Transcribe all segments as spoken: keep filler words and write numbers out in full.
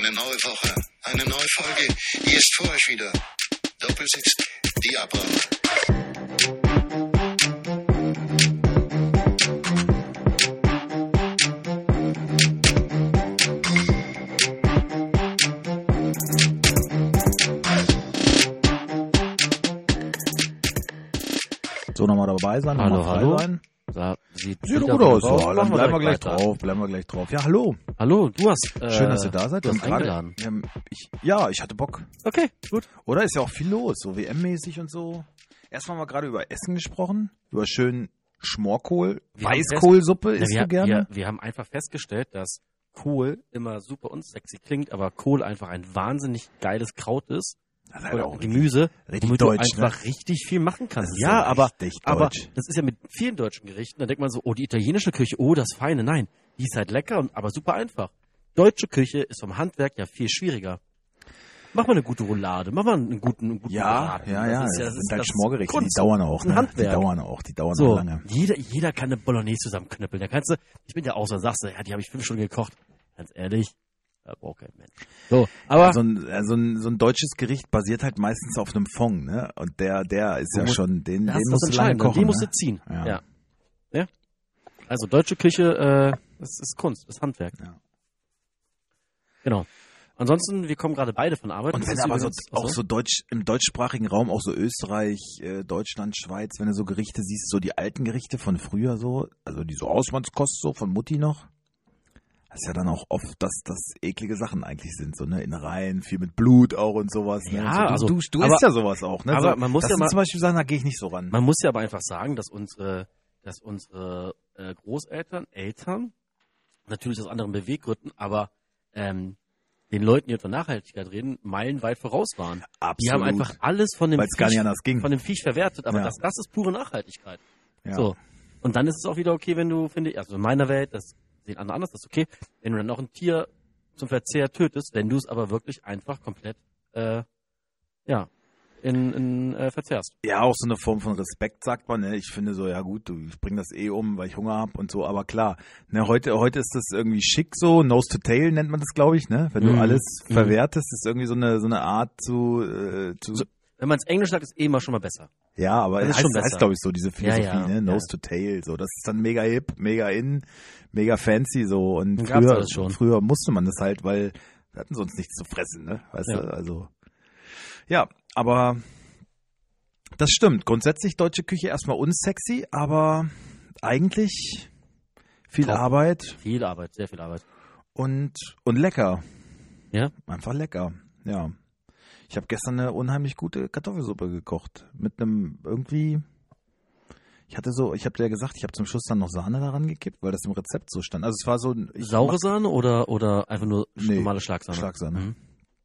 Eine neue Woche, eine neue Folge. Hier ist für euch wieder Doppelsechs, die Abräumer. So, nochmal dabei sein, hallo, nochmal frei hallo. sein. Da sieht Sieht doch gut aus. So, drauf. dann Machen bleiben wir gleich weiter. drauf, bleiben wir gleich drauf. Ja, hallo. Hallo, du hast. Äh, Schön, dass ihr da seid. Du Wir hast haben gerade- eingeladen. wir haben- ich, ja, ich hatte Bock. Okay, gut. Oder? Ist ja auch viel los, so W M-mäßig und so. Erstmal haben wir gerade über Essen gesprochen, über schön Schmorkohl, Wir haben Weißkohlsuppe Ja, isst wir, du gerne? Wir, wir haben einfach festgestellt, dass Kohl immer super unsexy klingt, aber Kohl einfach ein wahnsinnig geiles Kraut ist. Das ist halt Oder auch Gemüse, richtig womit deutsch, du einfach ne? richtig viel machen kannst. Das ist Ja, ja aber, richtig aber deutsch. das ist ja mit vielen deutschen Gerichten, da denkt man so, oh, die italienische Küche, oh, das Feine. Nein, die ist halt lecker, und aber super einfach. Deutsche Küche ist vom Handwerk ja viel schwieriger. Mach mal eine gute Roulade, mach mal einen guten, einen guten Ja, Braten. ja, ja, Das das ist ja, das sind ist halt das Schmorgerichte, die Kunst. dauern auch, Ein ne? Die Handwerk. dauern auch, die dauern So, auch lange. jeder, jeder kann eine Bolognese zusammenknüppeln. Da kannst du, ich bin ja auch so, sagst du, ja, die habe ich fünf Stunden gekocht. Ganz ehrlich, da braucht kein Mensch. So, aber So ein, äh, so, ein, so ein deutsches Gericht basiert halt meistens auf einem Fond, ne? Und der, der ist Du ja musst- schon, den, das den ist musst das du lange Entscheidende. kochen. Die musst ne? du ziehen. Ja. Ja. ja. Also deutsche Küche, äh, das ist Kunst, das ist Handwerk. Ja. Genau. Ansonsten, wir kommen gerade beide von Arbeit. Und Das wenn ist aber so, übrigens- auch achso. so deutsch, im deutschsprachigen Raum, auch so Österreich, äh, Deutschland, Schweiz, wenn du so Gerichte siehst, so die alten Gerichte von früher so, also die so Hausmannskost so von Mutti noch, das ist ja dann auch oft, dass das eklige Sachen eigentlich sind, so, ne, Innereien, viel mit Blut auch und sowas, ne? Ja, so, du, also, du, du aber- isst ja sowas auch, ne? aber so, man muss das ja sind mal- zum Beispiel Sachen, da gehe ich nicht so ran. Man muss ja aber einfach sagen, dass unsere, dass unsere äh, Großeltern, Eltern, natürlich aus anderen Beweggründen, aber ähm, den Leuten, die über Nachhaltigkeit reden, meilenweit voraus waren. Absolut. Die haben einfach alles von dem, Weil es gar nicht Viech, anders ging. von dem Viech verwertet, aber Ja. das, das ist pure Nachhaltigkeit. Ja. So. Und dann ist es auch wieder okay, wenn du, finde ich, also in meiner Welt, das sehen andere anders, das ist okay, wenn du dann noch ein Tier zum Verzehr tötest, wenn du es aber wirklich einfach komplett, äh, ja, in, in äh, verzehrst. Ja, auch so eine Form von Respekt, sagt man. Ne? Ich finde so, ja gut, du, ich bring das eh um, weil ich Hunger habe und so. Aber klar, ne, heute, heute ist das irgendwie schick so, Nose to Tail nennt man das, glaube ich. Ne? Wenn du Mhm. alles Mhm. verwertest, ist irgendwie so eine so eine Art zu, äh, zu So, wenn man es Englisch sagt, ist eh immer schon mal besser. ja, aber das es ist heißt, schon besser. heißt glaube ich so diese Philosophie, Ja, ja, ne? Nose ja. to Tail, so das ist dann mega hip, mega in, mega fancy so. Und Dann gab's früher, alles schon. früher musste man das halt, weil wir hatten sonst nichts zu fressen, ne? Weißt Ja. du, also ja, aber das stimmt. Grundsätzlich deutsche Küche erstmal unsexy, aber eigentlich viel Top. Arbeit Viel Arbeit, sehr viel Arbeit. und und lecker. Ja? Einfach lecker. Ja. Ich habe gestern eine unheimlich gute Kartoffelsuppe gekocht mit einem irgendwie ich hatte so, ich habe dir ja gesagt, ich habe zum Schluss dann noch Sahne daran gekippt, weil das im Rezept so stand. Also es war so ein ich Saure mach- Sahne oder, oder einfach nur Nee, normale Schlagsahne? Schlagsahne. Mhm.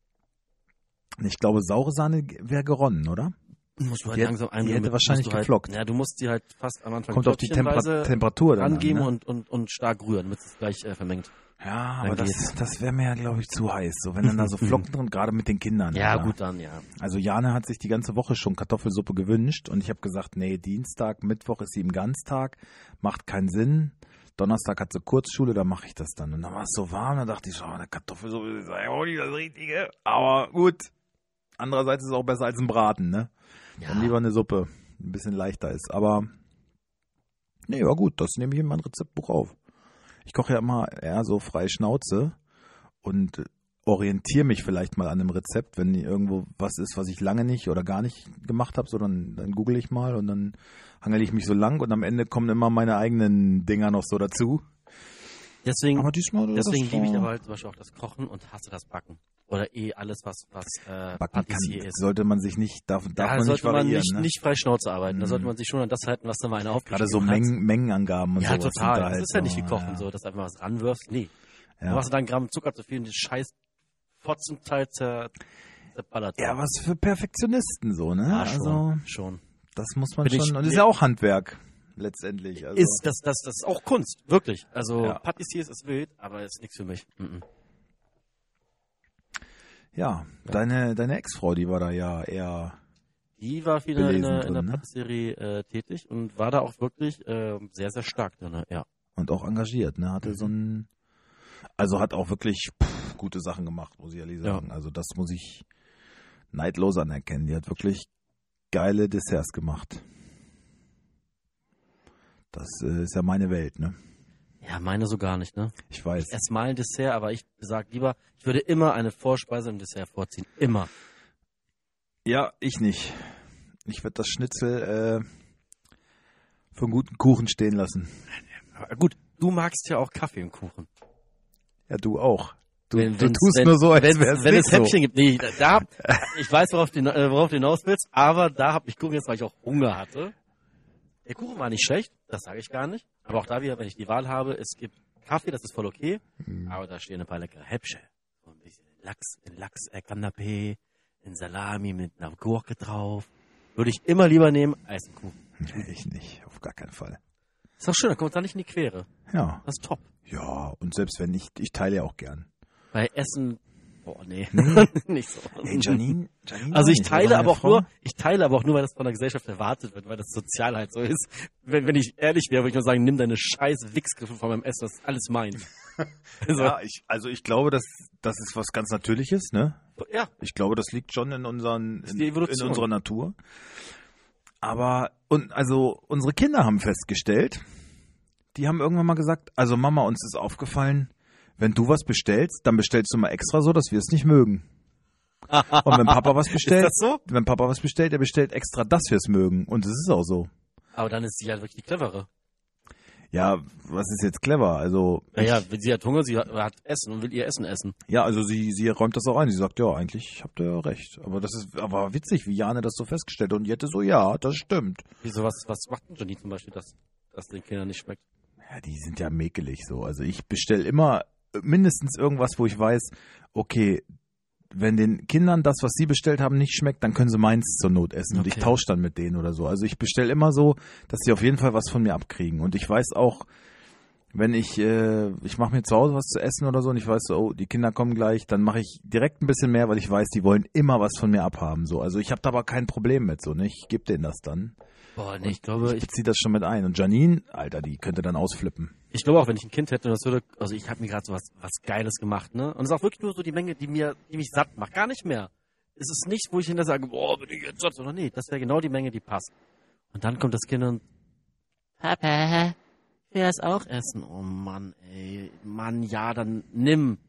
Ich glaube, saure Sahne wäre geronnen, oder? Musst du halt Die hätte- langsam die einrühren, hätte musst wahrscheinlich du halt, geflockt. Ja, du musst die halt fast am Anfang Kommt auf die Temper tröpfchenweise Temperatur dann angeben an, ne? und, und, und stark rühren, damit es gleich äh, vermengt. Ja, Dann aber das, geht's. das wäre mir ja, glaube ich, zu heiß. So, wenn dann da so Flocken drin, gerade mit den Kindern. Ja, Alter. gut, dann, ja. Also Jane hat sich die ganze Woche schon Kartoffelsuppe gewünscht und ich habe gesagt, nee, Dienstag, Mittwoch ist sie im Ganztag, macht keinen Sinn. Donnerstag hat sie Kurzschule, da mache ich das dann. Und dann war es so warm, da dachte ich so, oh, eine Kartoffelsuppe ist ja auch nicht das Richtige. Aber gut, andererseits ist es auch besser als ein Braten, ne? Ja. Dann lieber eine Suppe, die ein bisschen leichter ist. Aber nee, war gut, das nehme ich in mein Rezeptbuch auf. Ich koche ja immer eher so frei Schnauze und orientiere mich vielleicht mal an einem Rezept, wenn irgendwo was ist, was ich lange nicht oder gar nicht gemacht habe, so dann, dann google ich mal und dann hangel ich mich so lang und am Ende kommen immer meine eigenen Dinger noch so dazu. Deswegen, Aber diesmal das deswegen liebe ich war- aber halt zum Beispiel auch das Kochen und hasse das Backen. Oder eh alles, was, was äh, Backen kann, Patissier ist. sollte man sich nicht, darf, darf Da man nicht sollte man variieren. nicht, ne? nicht frei Schnauze arbeiten. Da Mhm. sollte man sich schon an das halten, was da mal einer aufgeschrieben Gerade so hat. Mengen, Mengenangaben und Ja, sowas. sind total. da Das halt ist ja nicht wie so, Kochen, ja. so, dass du einfach was ranwirfst. Nee. Ja. Du machst da einen Gramm Zucker zu viel und die scheiß Fotzenteil zer, zerballert. Ja, was für Perfektionisten so, ne? Ja, also, schon. schon. das muss man Bin ich- schon, und das ist ja auch Handwerk, letztendlich. Also, Ist, das, das, das ist auch Kunst, wirklich. Also Ja. Patissiers ist wild, aber ist nichts für mich. Mhm. ja, deine, deine Ex-Frau, die war da ja eher, Die war viel in, der- in, Belesen der- in der drin, ne? Patisserie äh, tätig und war da auch wirklich äh, sehr, sehr stark drin. Ja. und auch engagiert, ne? Hatte Mhm. so ein, also hat auch wirklich pff, gute Sachen gemacht, muss ich ehrlich sagen. Ja. Also das muss ich neidlos anerkennen. Die hat wirklich geile Desserts gemacht. Das äh, ist ja meine Welt, ne? Ja, meine so gar nicht, ne? Ich weiß. Ich esse mal ein Dessert, aber ich sag lieber, ich würde immer eine Vorspeise im Dessert vorziehen. Immer. Ja, ich nicht. Ich würde das Schnitzel äh, für einen guten Kuchen stehen lassen. Aber gut, du magst ja auch Kaffee und Kuchen. Ja, du auch. Du, wenn, du tust wenn, nur so, als wär's Wenn nicht es Häppchen so. gibt. Nee, da, ich weiß, worauf du, worauf du hinaus willst, aber da hab ich gucken jetzt, weil ich auch Hunger hatte. Der Kuchen war nicht schlecht, das sage ich gar nicht. Aber auch da wieder, wenn ich die Wahl habe, es gibt Kaffee, das ist voll okay. Mhm. Aber da stehen ein paar leckere Häppchen. So ein bisschen Lachs, in Lachs, äh, Kanapé, in Salami mit einer Gurke drauf. Würde ich immer lieber nehmen als einen Kuchen. Nee, ich nicht, auf gar keinen Fall. Ist doch schön, dann kommt man da nicht in die Quere. Ja. Das ist top. Ja, und selbst wenn nicht, ich teile ja auch gern. Bei Essen, boah, nee, nee. nicht so. Hey, Janine, Janine also ich nicht, teile aber auch Frau? nur, ich teile aber auch nur, weil das von der Gesellschaft erwartet wird, weil das sozial halt so ist. Wenn, wenn ich ehrlich wäre, würde ich nur sagen, nimm deine scheiß Wichsgriffe von meinem Essen, das ist alles mein. Also, ja, ich, also ich glaube, dass das ist was ganz Natürliches, ne? Ja. Ich glaube, das liegt schon in unseren, in, die in unserer Natur. Aber, und, also, unsere Kinder haben festgestellt, die haben irgendwann mal gesagt, also Mama, uns ist aufgefallen, wenn du was bestellst, dann bestellst du mal extra so, dass wir es nicht mögen. Und wenn Papa was bestellt, ist das so? wenn Papa was bestellt, der bestellt extra, dass wir es mögen. Und es ist auch so. Aber dann ist sie halt wirklich die clevere. Ja, was ist jetzt clever? Also naja, ich, sie hat Hunger, sie hat, hat Essen und will ihr Essen essen. Ja, also sie, sie räumt das auch ein. Sie sagt, ja, eigentlich habt ihr ja recht. Aber das ist aber witzig, wie Jane das so festgestellt hat. Und Jette so, ja, das stimmt. Wieso, was, was macht denn Johnny zum Beispiel, dass das den Kindern nicht schmeckt? Ja, die sind ja mäkelig so. Also ich bestelle immer mindestens irgendwas, wo ich weiß, okay, wenn den Kindern das, was sie bestellt haben, nicht schmeckt, dann können sie meins zur Not essen. Okay. Und ich tausche dann mit denen oder so. Also ich bestelle immer so, dass sie auf jeden Fall was von mir abkriegen. Und ich weiß auch, wenn ich, äh, ich mache mir zu Hause was zu essen oder so und ich weiß so, oh, die Kinder kommen gleich, dann mache ich direkt ein bisschen mehr, weil ich weiß, die wollen immer was von mir abhaben. So. Also ich habe da aber kein Problem mit. So, ne? Ich gebe denen das dann. Boah, nee, ich glaube, ich beziehe das schon mit ein. Und Janine, Alter, die könnte dann ausflippen. Ich glaube auch, wenn ich ein Kind hätte, das würde, also ich habe mir gerade so was, was Geiles gemacht, ne? Und es ist auch wirklich nur so die Menge, die mir, die mich satt macht. Gar nicht mehr. Es ist nicht, wo ich hinterher sage, boah, bin ich jetzt satt, sondern nee, das wäre genau die Menge, die passt. Und dann kommt das Kind und, Papa, ich will das auch essen. Oh Mann, ey, Mann, ja, dann nimm.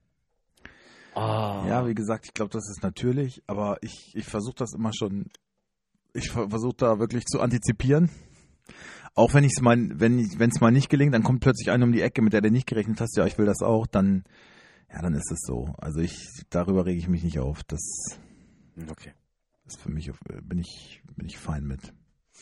Oh. Ja, wie gesagt, ich glaube, das ist natürlich, aber ich, ich versuche das immer schon, ich versuche da wirklich zu antizipieren. Auch wenn ich es mal, wenn es mal nicht gelingt, dann kommt plötzlich einer um die Ecke, mit der du nicht gerechnet hast, ja, ich will das auch, dann, ja, dann ist es so. Also ich, darüber rege ich mich nicht auf. Das, okay. ist für mich, bin ich, bin ich fein mit.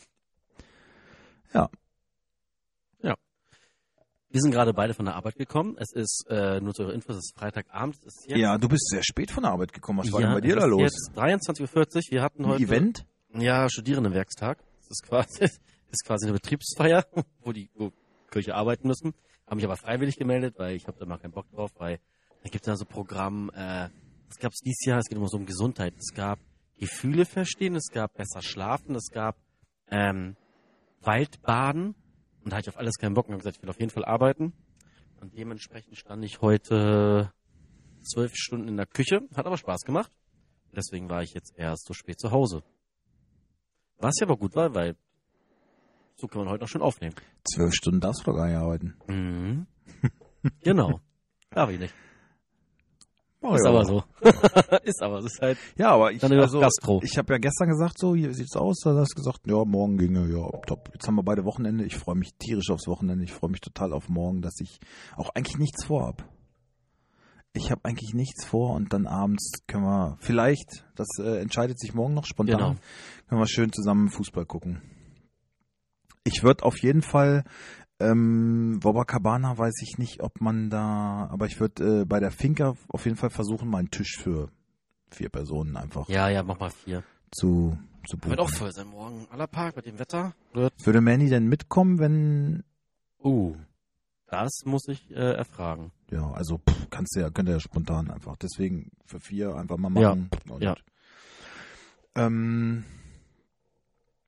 Ja. Ja. Wir sind gerade beide von der Arbeit gekommen. Es ist, äh, nur zur Info, es ist Freitagabend. Es ist jetzt, ja, du bist sehr spät von der Arbeit gekommen. Was ja, war denn bei dir da los? Jetzt dreiundzwanzig Uhr vierzig. Wir hatten heute ein Event? Ja, Studierendenwerkstag. Das ist quasi, das ist quasi eine Betriebsfeier, wo die wo Kirche arbeiten müssen. Habe mich aber freiwillig gemeldet, weil ich habe da mal keinen Bock drauf, weil da gibt es ja so Programm, äh, was gab es dieses Jahr? Es geht immer so um Gesundheit. Es gab Gefühle verstehen, es gab besser schlafen, es gab ähm, Waldbaden. Und da hatte ich auf alles keinen Bock und habe gesagt, ich will auf jeden Fall arbeiten. Und dementsprechend stand ich heute zwölf Stunden in der Küche. Hat aber Spaß gemacht. Deswegen war ich jetzt erst so spät zu Hause. Was ja aber gut war, weil so kann man heute noch schön aufnehmen. Zwölf Stunden darfst du doch gar nicht arbeiten. Mhm. Genau. Darf ich nicht. Oh, ist ja. aber so. Ist aber, das ist halt. Ja, aber ich, also, Gastro. ich habe ja gestern gesagt, so, hier sieht's aus. Dann hast du gesagt, ja, morgen ginge, ja, top. Jetzt haben wir beide Wochenende. Ich freue mich tierisch aufs Wochenende. Ich freue mich total auf morgen, dass ich auch eigentlich nichts vorhab. Ich habe eigentlich nichts vor und dann abends können wir vielleicht, das äh, entscheidet sich morgen noch spontan, genau. können wir schön zusammen Fußball gucken. Ich würde auf jeden Fall, ähm, Copacabana weiß ich nicht, ob man da, aber ich würde äh, bei der Finca auf jeden Fall versuchen, mal einen Tisch für vier Personen einfach ja, ja, mach mal vier. zu, zu buchen. Wird auch voll sein morgen. Aller Park mit dem Wetter. Wird Würde Manny denn mitkommen, wenn... Uh, das muss ich äh, erfragen. Ja, also pff, kannst du ja, könnt ihr ja spontan einfach. Deswegen für vier einfach mal machen. Ja, und, ja. Ähm,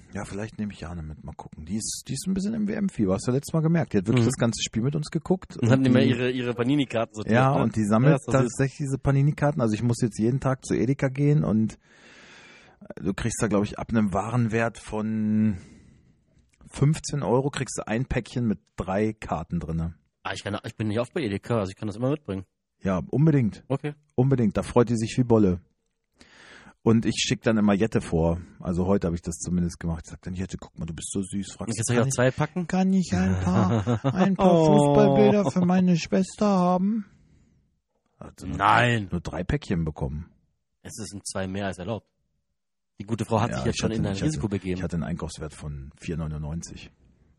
Ja, vielleicht nehme ich Jane mit, mal gucken. Die ist, die ist ein bisschen im W M-Fieber, hast du letztes Mal gemerkt. Die hat wirklich Mhm. das ganze Spiel mit uns geguckt. Und haben die mal ihre, ihre Panini-Karten sortiert. Ja, ne? und die sammelt Ja, ist doch süß. tatsächlich diese Panini-Karten. Also ich muss jetzt jeden Tag zu Edeka gehen und du kriegst da, glaube ich, ab einem Warenwert von fünfzehn Euro kriegst du ein Päckchen mit drei Karten drinne. Ah, ich, kann, ich bin nicht oft bei Edeka, also ich kann das immer mitbringen. Ja, unbedingt. Okay. Unbedingt. Da freut die sich wie Bolle. Und ich schicke dann immer Jette vor. Also heute habe ich das zumindest gemacht. Ich sage dann, Jette, guck mal, du bist so süß. Fragst, Jetzt soll ich auch zwei packen? kann ich ein paar, ein paar Oh. Fußballbilder für meine Schwester haben? Also nur Nein. Drei, nur drei Päckchen bekommen. Es sind zwei mehr als erlaubt. Die gute Frau hat Ja, sich jetzt ich schon hatte- in ein ich hatte- Risiko begeben. Ich hatte einen Einkaufswert von vier neunundneunzig.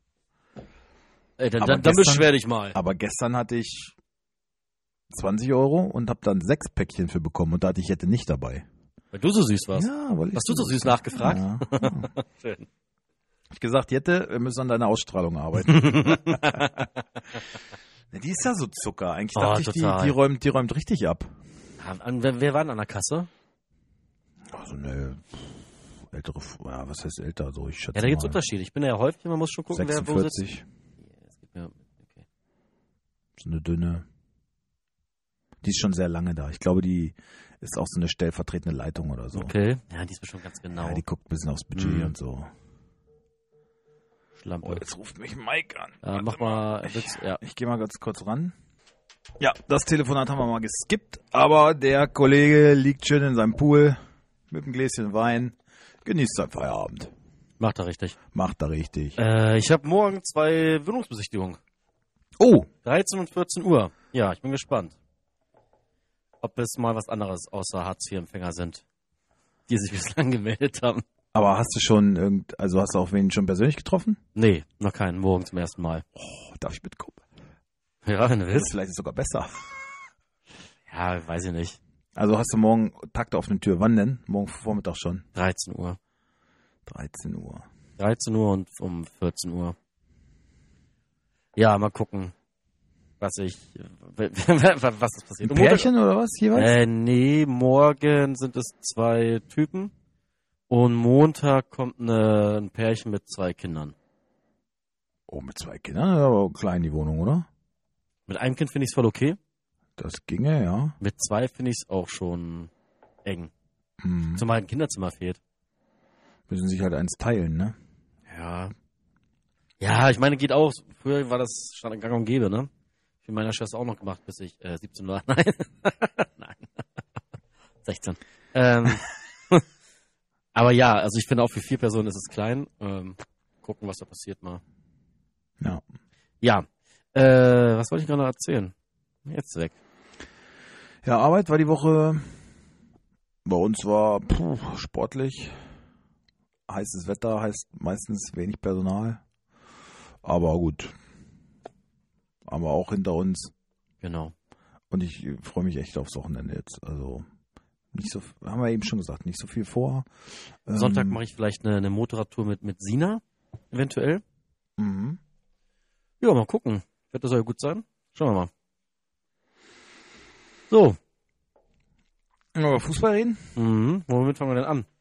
Ey, dann, aber dann, dann gestern- beschwer dich mal. Aber gestern hatte ich zwanzig Euro und habe dann sechs Päckchen für bekommen und da hatte ich Jette nicht dabei. Weil du so süß warst. Ja, weil ich Hast du so süß nachgefragt? Ja. Schön. Ich gesagt, Jette, wir müssen an deiner Ausstrahlung arbeiten. Ja, die ist ja so Zucker. Eigentlich Oh, dachte ich, die, total. die, räumt, die räumt richtig ab. An, an, wer, wer war denn an der Kasse? Also eine ältere, ja, was heißt älter? So, ich schätze Ja, da gibt's mal Unterschiede. Ich bin ja häufig, man muss schon gucken, wer wo sitzt. sechsundvierzig, Es gibt ja, okay. so eine dünne. Die ist schon sehr lange da. Ich glaube, die ist auch so eine stellvertretende Leitung oder so. Okay. Ja, die ist bestimmt ganz genau. Ja, die guckt ein bisschen aufs Budget Mhm. und so. Schlampe. Oh, jetzt ruft mich Mike an. Ja, Warte mach mal, Ich, willst- ja. ich gehe mal ganz kurz ran. Ja, das Telefonat haben wir mal geskippt, aber der Kollege liegt schön in seinem Pool mit einem Gläschen Wein, genießt seinen Feierabend. Macht er richtig. Macht er richtig. Äh, ich habe morgen zwei Wohnungsbesichtigungen. Oh, dreizehn und vierzehn Uhr. Ja, ich bin gespannt. Ob es mal was anderes außer Hartz-vier-Empfänger sind, die sich bislang gemeldet haben. aber hast du schon irgend, also hast du auch wen schon persönlich getroffen? Nee, noch keinen. Morgen zum ersten Mal. Oh, darf ich mitkommen? Ja, wenn du Das willst. vielleicht ist sogar besser. Ja, weiß ich nicht. Also hast du morgen Takte auf eine Tür. Wann denn? Morgen Vormittag schon. dreizehn Uhr. dreizehn Uhr. dreizehn Uhr und um vierzehn Uhr. Ja, mal gucken, was ich, was ist passiert. Ein Pärchen oder was jeweils? Äh, nee, morgen sind es zwei Typen und Montag kommt eine, ein Pärchen mit zwei Kindern. Oh, mit zwei Kindern, aber klein die Wohnung, oder? Mit einem Kind finde ich es voll okay. Das ginge, ja. Mit zwei finde ich es auch schon eng. Hm. Zumal ein Kinderzimmer fehlt. Müssen sich halt eins teilen, ne? Ja. Ja, ich meine, geht auch. Früher war das schon gang und gäbe, ne? Ich habe meiner Schwester auch noch gemacht, bis ich äh, siebzehn war. Nein. Nein. sechzehn. Ähm, aber ja, also ich finde auch für vier Personen ist es klein. Ähm, gucken, was da passiert mal. Ja. Ja. Äh, was wollte ich gerade noch erzählen? Jetzt weg. Ja, Arbeit war die Woche bei uns war puh, sportlich. Heißes Wetter heißt meistens wenig Personal. Aber gut. Aber auch hinter uns. Genau. Und ich freue mich echt aufs Wochenende jetzt. Also nicht so, haben wir eben schon gesagt, nicht so viel vor. Ähm, Sonntag mache ich vielleicht eine, eine Motorradtour mit, mit Sina, eventuell. Mhm. Ja, mal gucken. Wird das ja gut sein? Schauen wir mal. So. Über Fußball reden? Mhm. Womit fangen wir denn an?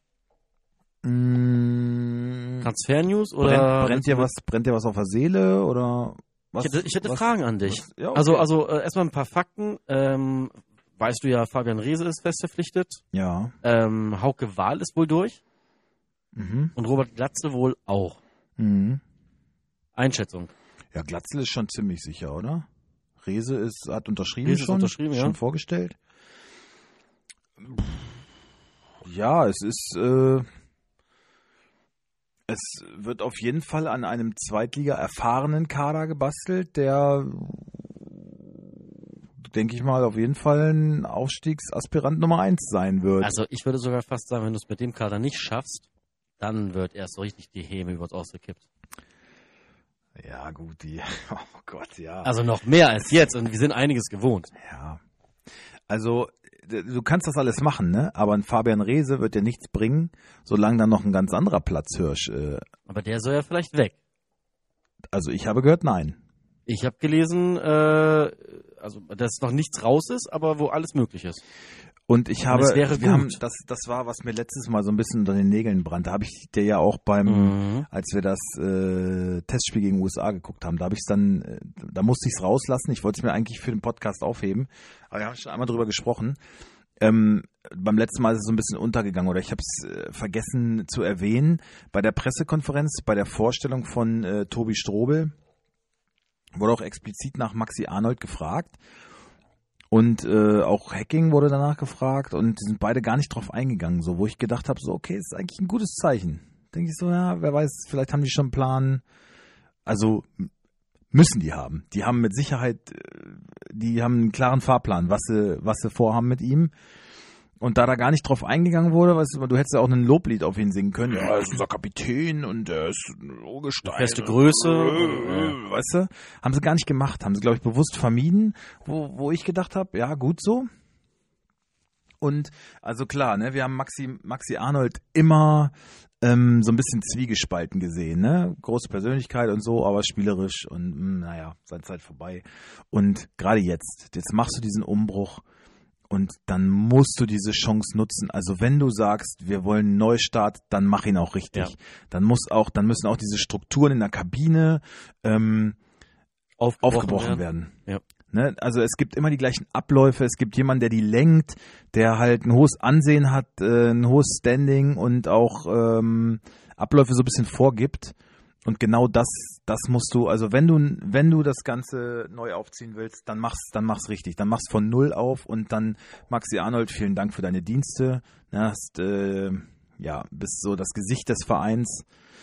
Mhm. Transfer-News oder? Brennt, brennt dir was, brennt dir was auf der Seele oder was? Ich hätte, ich hätte was, Fragen an dich. Was, ja, okay. Also, also äh, erstmal ein paar Fakten. Ähm, weißt du ja, Fabian Reese ist fest verpflichtet. Ja. Ähm, Hauke Wahl ist wohl durch. Mhm. Und Robert Glatzel wohl auch. Mhm. Einschätzung. Ja, Glatzel ist schon ziemlich sicher, oder? Rese ist, hat unterschrieben Rese ist schon. unterschrieben, ja. Schon vorgestellt. Ja, es ist, äh, es wird auf jeden Fall an einem Zweitliga-erfahrenen Kader gebastelt, der, denke ich mal, auf jeden Fall ein Aufstiegsaspirant Nummer eins sein wird. Also ich würde sogar fast sagen, wenn du es mit dem Kader nicht schaffst, dann wird erst so richtig die Häme über uns ausgekippt. Ja, gut, die, oh Gott, ja. Also noch mehr als jetzt und wir sind einiges gewohnt. Ja. Also, du kannst das alles machen, ne? Aber ein Fabian Reese wird dir nichts bringen, solange dann noch ein ganz anderer Platzhirsch. Äh, Aber der soll ja vielleicht weg. also ich habe gehört, nein. Ich habe gelesen, äh, also dass noch nichts raus ist, aber wo alles möglich ist. Und ich habe, es wäre wir gut. haben, das, das war, was mir letztes Mal so ein bisschen unter den Nägeln brannte. Da habe ich dir ja auch beim, Mhm. als wir das äh, Testspiel gegen U S A geguckt haben, da habe ich es dann, äh, da musste ich es rauslassen. Ich wollte es mir eigentlich für den Podcast aufheben, aber wir haben schon einmal drüber gesprochen. Ähm, beim letzten Mal ist es so ein bisschen untergegangen oder ich habe es äh, vergessen zu erwähnen. Bei der Pressekonferenz, bei der Vorstellung von äh, Tobi Strobel wurde auch explizit nach Maxi Arnold gefragt. Und äh, auch Hacking wurde danach gefragt und die sind beide gar nicht drauf eingegangen, so wo ich gedacht habe, so okay, ist eigentlich ein gutes Zeichen. Denke ich so, ja, wer weiß, vielleicht haben die schon einen Plan. Also müssen die haben. Die haben mit Sicherheit, äh, die haben einen klaren Fahrplan, was sie, was sie vorhaben mit ihm. Und da da gar nicht drauf eingegangen wurde, weißt du, du hättest ja auch ein Loblied auf ihn singen können. Ja, er ist unser Kapitän und er ist ein Urgestein. Beste Größe. Äh, weißt du, haben sie gar nicht gemacht, haben sie, glaube ich, bewusst vermieden, wo, wo ich gedacht habe, ja, gut so. Und also klar, ne, wir haben Maxi, Maxi Arnold immer ähm, so ein bisschen zwiegespalten gesehen, ne? Große Persönlichkeit und so, aber spielerisch und mh, naja, seine Zeit vorbei. Und gerade jetzt, jetzt machst du diesen Umbruch. Und dann musst du diese Chance nutzen. Also wenn du sagst, wir wollen einen Neustart, dann mach ihn auch richtig. Ja. Dann muss auch, dann müssen auch diese Strukturen in der Kabine ähm, Aufgebrochen, aufgebrochen werden. werden. Ja. Ne? Also es gibt immer die gleichen Abläufe. Es gibt jemanden, der die lenkt, der halt ein hohes Ansehen hat, äh, ein hohes Standing und auch ähm, Abläufe so ein bisschen vorgibt. Und genau das, das musst du, also wenn du, wenn du das Ganze neu aufziehen willst, dann mach's, dann mach's richtig. Dann mach's von Null auf und dann, Maxi Arnold, vielen Dank für deine Dienste. Du hast, äh, ja, bist so das Gesicht des Vereins.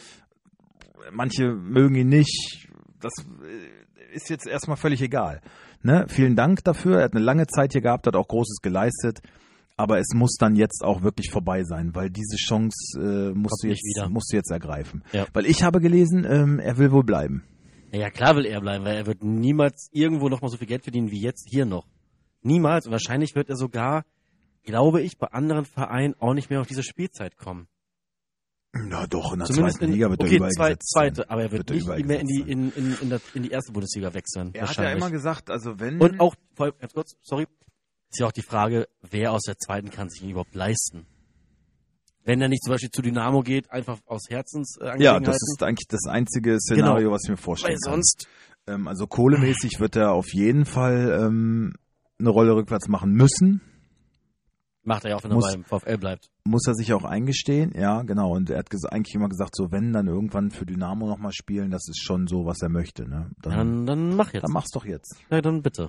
Manche mögen ihn nicht. Das ist jetzt erstmal völlig egal. Ne? Vielen Dank dafür. Er hat eine lange Zeit hier gehabt, hat auch Großes geleistet. Aber es muss dann jetzt auch wirklich vorbei sein, weil diese Chance äh, musst, du nicht jetzt, wieder. musst du jetzt ergreifen. Ja. Weil ich habe gelesen, ähm, er will wohl bleiben. Ja, klar will er bleiben, weil er wird niemals irgendwo noch mal so viel Geld verdienen wie jetzt hier noch. Niemals. Und wahrscheinlich wird er sogar, glaube ich, bei anderen Vereinen auch nicht mehr auf diese Spielzeit kommen. Na doch, in der Zumindest zweiten in, Liga wird okay, er überall zwei, gesetzt zweite, sein. aber er wird, Wird er nicht überall mehr in die, gesetzt sein. in, in, in, der, in die erste Bundesliga wechseln. Er hat ja wahrscheinlich. immer gesagt, also wenn... Und auch, voll- ganz kurz, sorry, ist ja auch die Frage, wer aus der zweiten kann sich ihn überhaupt leisten? Wenn er nicht zum Beispiel zu Dynamo geht, einfach aus Herzensangelegenheiten. ja, das ist eigentlich das einzige Szenario, Genau. was ich mir vorstellen Weil kann. sonst, Ähm, also kohlemäßig wird er auf jeden Fall ähm, eine Rolle rückwärts machen müssen. macht er ja auch, wenn er Muss- beim VfL bleibt. Muss er sich auch eingestehen, ja, genau. Und er hat ges- eigentlich immer gesagt, so wenn dann irgendwann für Dynamo nochmal spielen, das ist schon so, was er möchte. Ne? Dann, Dann, dann mach jetzt. dann mach's doch jetzt. Ja, dann bitte.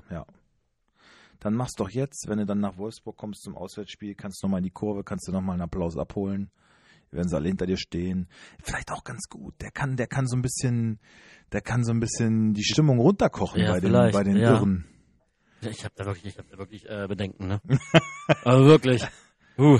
Dann mach's doch jetzt, wenn du dann nach Wolfsburg kommst zum Auswärtsspiel, kannst du nochmal in die Kurve, kannst du nochmal einen Applaus abholen. Werden sie alle hinter dir stehen. Vielleicht auch ganz gut. Der kann, der kann so ein bisschen, der kann so ein bisschen die Stimmung runterkochen Ja, bei den, vielleicht, bei den ja. Irren. Ich habe da wirklich, ich hab da wirklich äh, Bedenken, ne? Aber wirklich. Uh.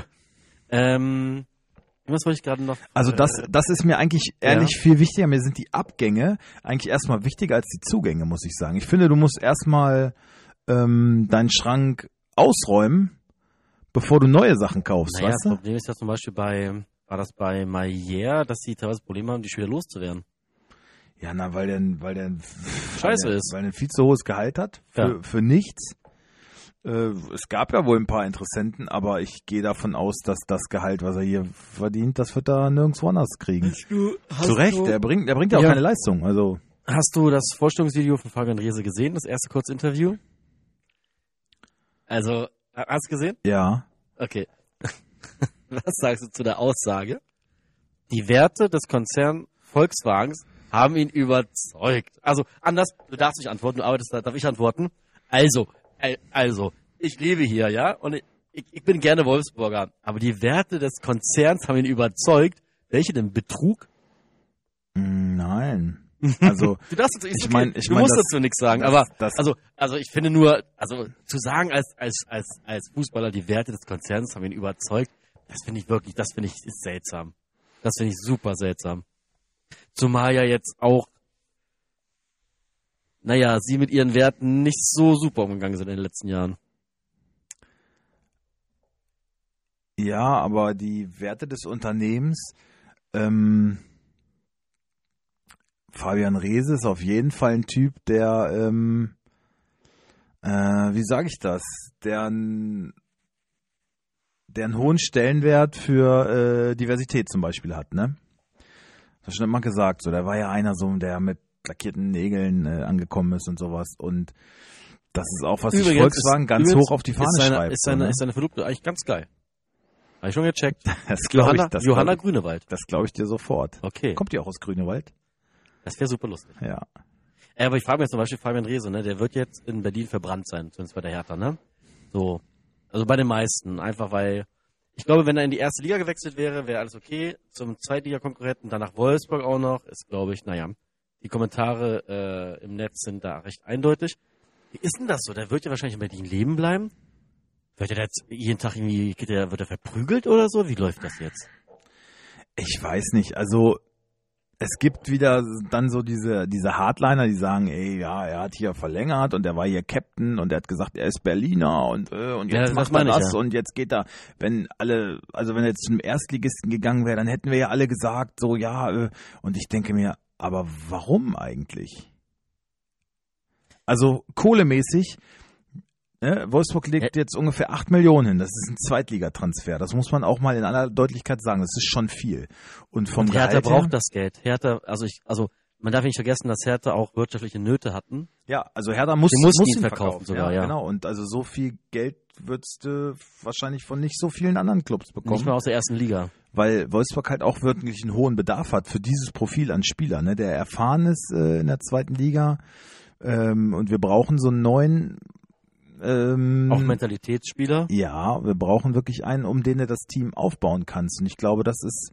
Ähm, was wollte ich gerade noch? Also das, äh, das ist mir eigentlich ehrlich ja. viel wichtiger. Mir sind die Abgänge eigentlich erstmal wichtiger als die Zugänge, muss ich sagen. Ich finde, du musst erstmal ähm, deinen Schrank ausräumen, bevor du neue Sachen kaufst, Naja, weißt das du? Problem ist ja zum Beispiel bei, war das bei Maier, dass sie teilweise Probleme haben, die Spieler loszuwerden. Ja, na, weil der, weil der Scheiße weil der, ist. Weil der ein viel zu hohes Gehalt hat für, Ja. für nichts. Äh, es gab ja wohl ein paar Interessenten, aber ich gehe davon aus, dass das Gehalt, was er hier verdient, das wird er nirgendwo anders kriegen. Du, Zu Recht, der bringt, der bringt ja auch Ja. keine Leistung. Also Hast du das Vorstellungsvideo von Fabian Reese gesehen, das erste Kurzinterview? Also, hast du gesehen? ja, Okay. Was sagst du zu der Aussage? Die Werte des Konzern Volkswagens haben ihn überzeugt. Also, anders, du darfst nicht antworten, du arbeitest da, darf ich antworten? Also, äh, also, ich lebe hier, ja, und ich, ich, ich bin gerne Wolfsburger, aber die Werte des Konzerns haben ihn überzeugt. Welche denn? Betrug? Mm, nein. Also Du darfst dazu, ist Ich okay. mein- ich du mein, musst das- dazu nichts sagen, das- aber das- also, also ich finde nur, also zu sagen als als als als Fußballer, die Werte des Konzerns haben ihn überzeugt, das finde ich wirklich, das finde ich ist seltsam. Das finde ich super seltsam. Zumal ja jetzt auch, naja, sie mit ihren Werten nicht so super umgegangen sind in den letzten Jahren. ja, aber die Werte des Unternehmens, ähm, Fabian Reese ist auf jeden Fall ein Typ, der, ähm, äh, wie sage ich das, der, n- der einen hohen Stellenwert für äh, Diversität zum Beispiel hat, ne? Das ist schon immer gesagt, so, der war ja einer so, der mit lackierten Nägeln äh, angekommen ist und sowas und das ist auch, was sich Volkswagen ist, ganz hoch auf die Fahne ist seine, schreibt. Ist seine, ne? ist seine Verlobte eigentlich ganz geil. Habe ich schon gecheckt. Das glaube Johanna, ich, das Johanna glaub, Grünewald. Das glaube ich dir sofort. Okay. Kommt die auch aus Grünewald? Das wäre super lustig. Ja. Äh, aber ich frage mich zum Beispiel Fabian Reese, ne? Der wird jetzt in Berlin verbrannt sein, zumindest bei der Hertha, ne? So. Also bei den meisten. Einfach weil, ich glaube, wenn er in die erste Liga gewechselt wäre, wäre alles okay. Zum Zweitliga-Konkurrenten, danach Wolfsburg auch noch, ist, glaube ich, naja, die Kommentare äh, im Netz sind da recht eindeutig. Wie ist denn das so? Der wird ja wahrscheinlich in Berlin leben bleiben. Wird er jetzt jeden Tag irgendwie, geht der, wird er verprügelt oder so? Wie läuft das jetzt? Ich weiß nicht, also es gibt wieder dann so diese diese Hardliner, die sagen, ey, ja, er hat hier verlängert und er war hier Captain und er hat gesagt, er ist Berliner und äh, und Ja, jetzt das macht er meine ich, das ja. und jetzt geht er, wenn alle, also wenn er jetzt zum Erstligisten gegangen wäre, dann hätten wir ja alle gesagt, so ja, äh, und ich denke mir, aber warum eigentlich? Also kohlemäßig, ne, Wolfsburg legt jetzt ungefähr acht Millionen hin. Das ist ein Zweitligatransfer. Das muss man auch mal in aller Deutlichkeit sagen. Das ist schon viel. Und vom Und Hertha Gehalt braucht her, das Geld. Hertha, also ich, also man darf nicht vergessen, dass Hertha auch wirtschaftliche Nöte hatten. ja, also Hertha muss, Die mussten muss ihn ihn verkaufen verkaufen. sogar, ja. Genau. Und also so viel Geld würdest du wahrscheinlich von nicht so vielen anderen Clubs bekommen. Nicht mal aus der ersten Liga. Weil Wolfsburg halt auch wirklich einen hohen Bedarf hat für dieses Profil an Spieler, ne, der erfahren ist äh, in der zweiten Liga. Ähm, und wir brauchen so einen neuen ähm, Auch Mentalitätsspieler. Ja, wir brauchen wirklich einen, um den du das Team aufbauen kannst. Und ich glaube, das ist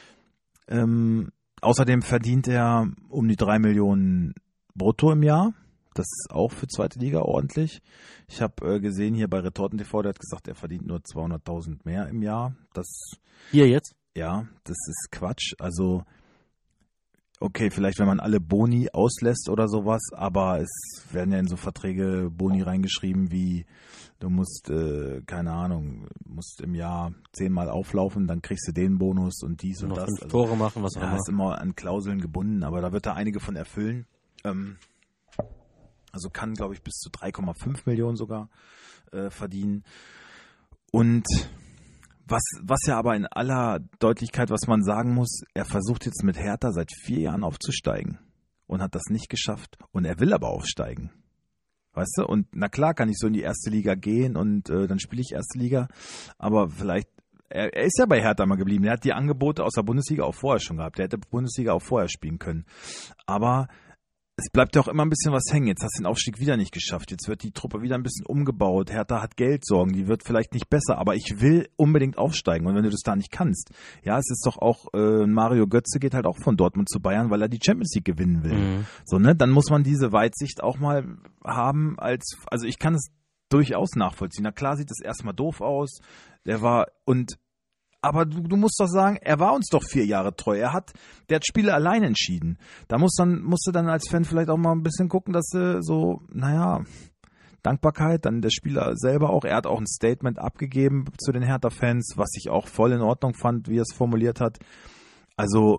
ähm, außerdem verdient er um die drei Millionen brutto im Jahr. Das ist auch für zweite Liga ordentlich. Ich habe äh, gesehen hier bei Retorten T V, der hat gesagt, er verdient nur zweihunderttausend mehr im Jahr. Das Hier jetzt? ja, das ist Quatsch. Also okay, vielleicht wenn man alle Boni auslässt oder sowas, aber es werden ja in so Verträge Boni reingeschrieben wie du musst, äh, keine Ahnung, musst im Jahr zehnmal auflaufen, dann kriegst du den Bonus und dies und Noch das. fünf Also, Tore machen, was auch ja, immer. ist immer an Klauseln gebunden, aber da wird er einige von erfüllen. Ähm, also kann, glaube ich, bis zu drei Komma fünf Millionen sogar äh, verdienen. Und Was, was ja aber in aller Deutlichkeit, was man sagen muss, er versucht jetzt mit Hertha seit vier Jahren aufzusteigen und hat das nicht geschafft. Und er will aber aufsteigen. Weißt du? Und na klar kann ich so in die erste Liga gehen und äh, dann spiele ich erste Liga. Aber vielleicht, er, er ist ja bei Hertha mal geblieben. Er hat die Angebote aus der Bundesliga auch vorher schon gehabt. Er hätte Bundesliga auch vorher spielen können. Aber es bleibt ja auch immer ein bisschen was hängen. Jetzt hast du den Aufstieg wieder nicht geschafft. Jetzt wird die Truppe wieder ein bisschen umgebaut. Hertha hat Geldsorgen. Die wird vielleicht nicht besser. Aber ich will unbedingt aufsteigen. Und wenn du das da nicht kannst, ja, es ist doch auch, äh, Mario Götze geht halt auch von Dortmund zu Bayern, weil er die Champions League gewinnen will. Mhm. So, ne, dann muss man diese Weitsicht auch mal haben als, also ich kann es durchaus nachvollziehen. Na klar sieht es erstmal doof aus. Der war, und aber du, du musst doch sagen, er war uns doch vier Jahre treu. Er hat, der hat Spiele allein entschieden. Da musst, dann, musst du dann als Fan vielleicht auch mal ein bisschen gucken, dass du so, naja, Dankbarkeit, dann der Spieler selber auch. Er hat auch ein Statement abgegeben zu den Hertha-Fans, was ich auch voll in Ordnung fand, wie er es formuliert hat. Also,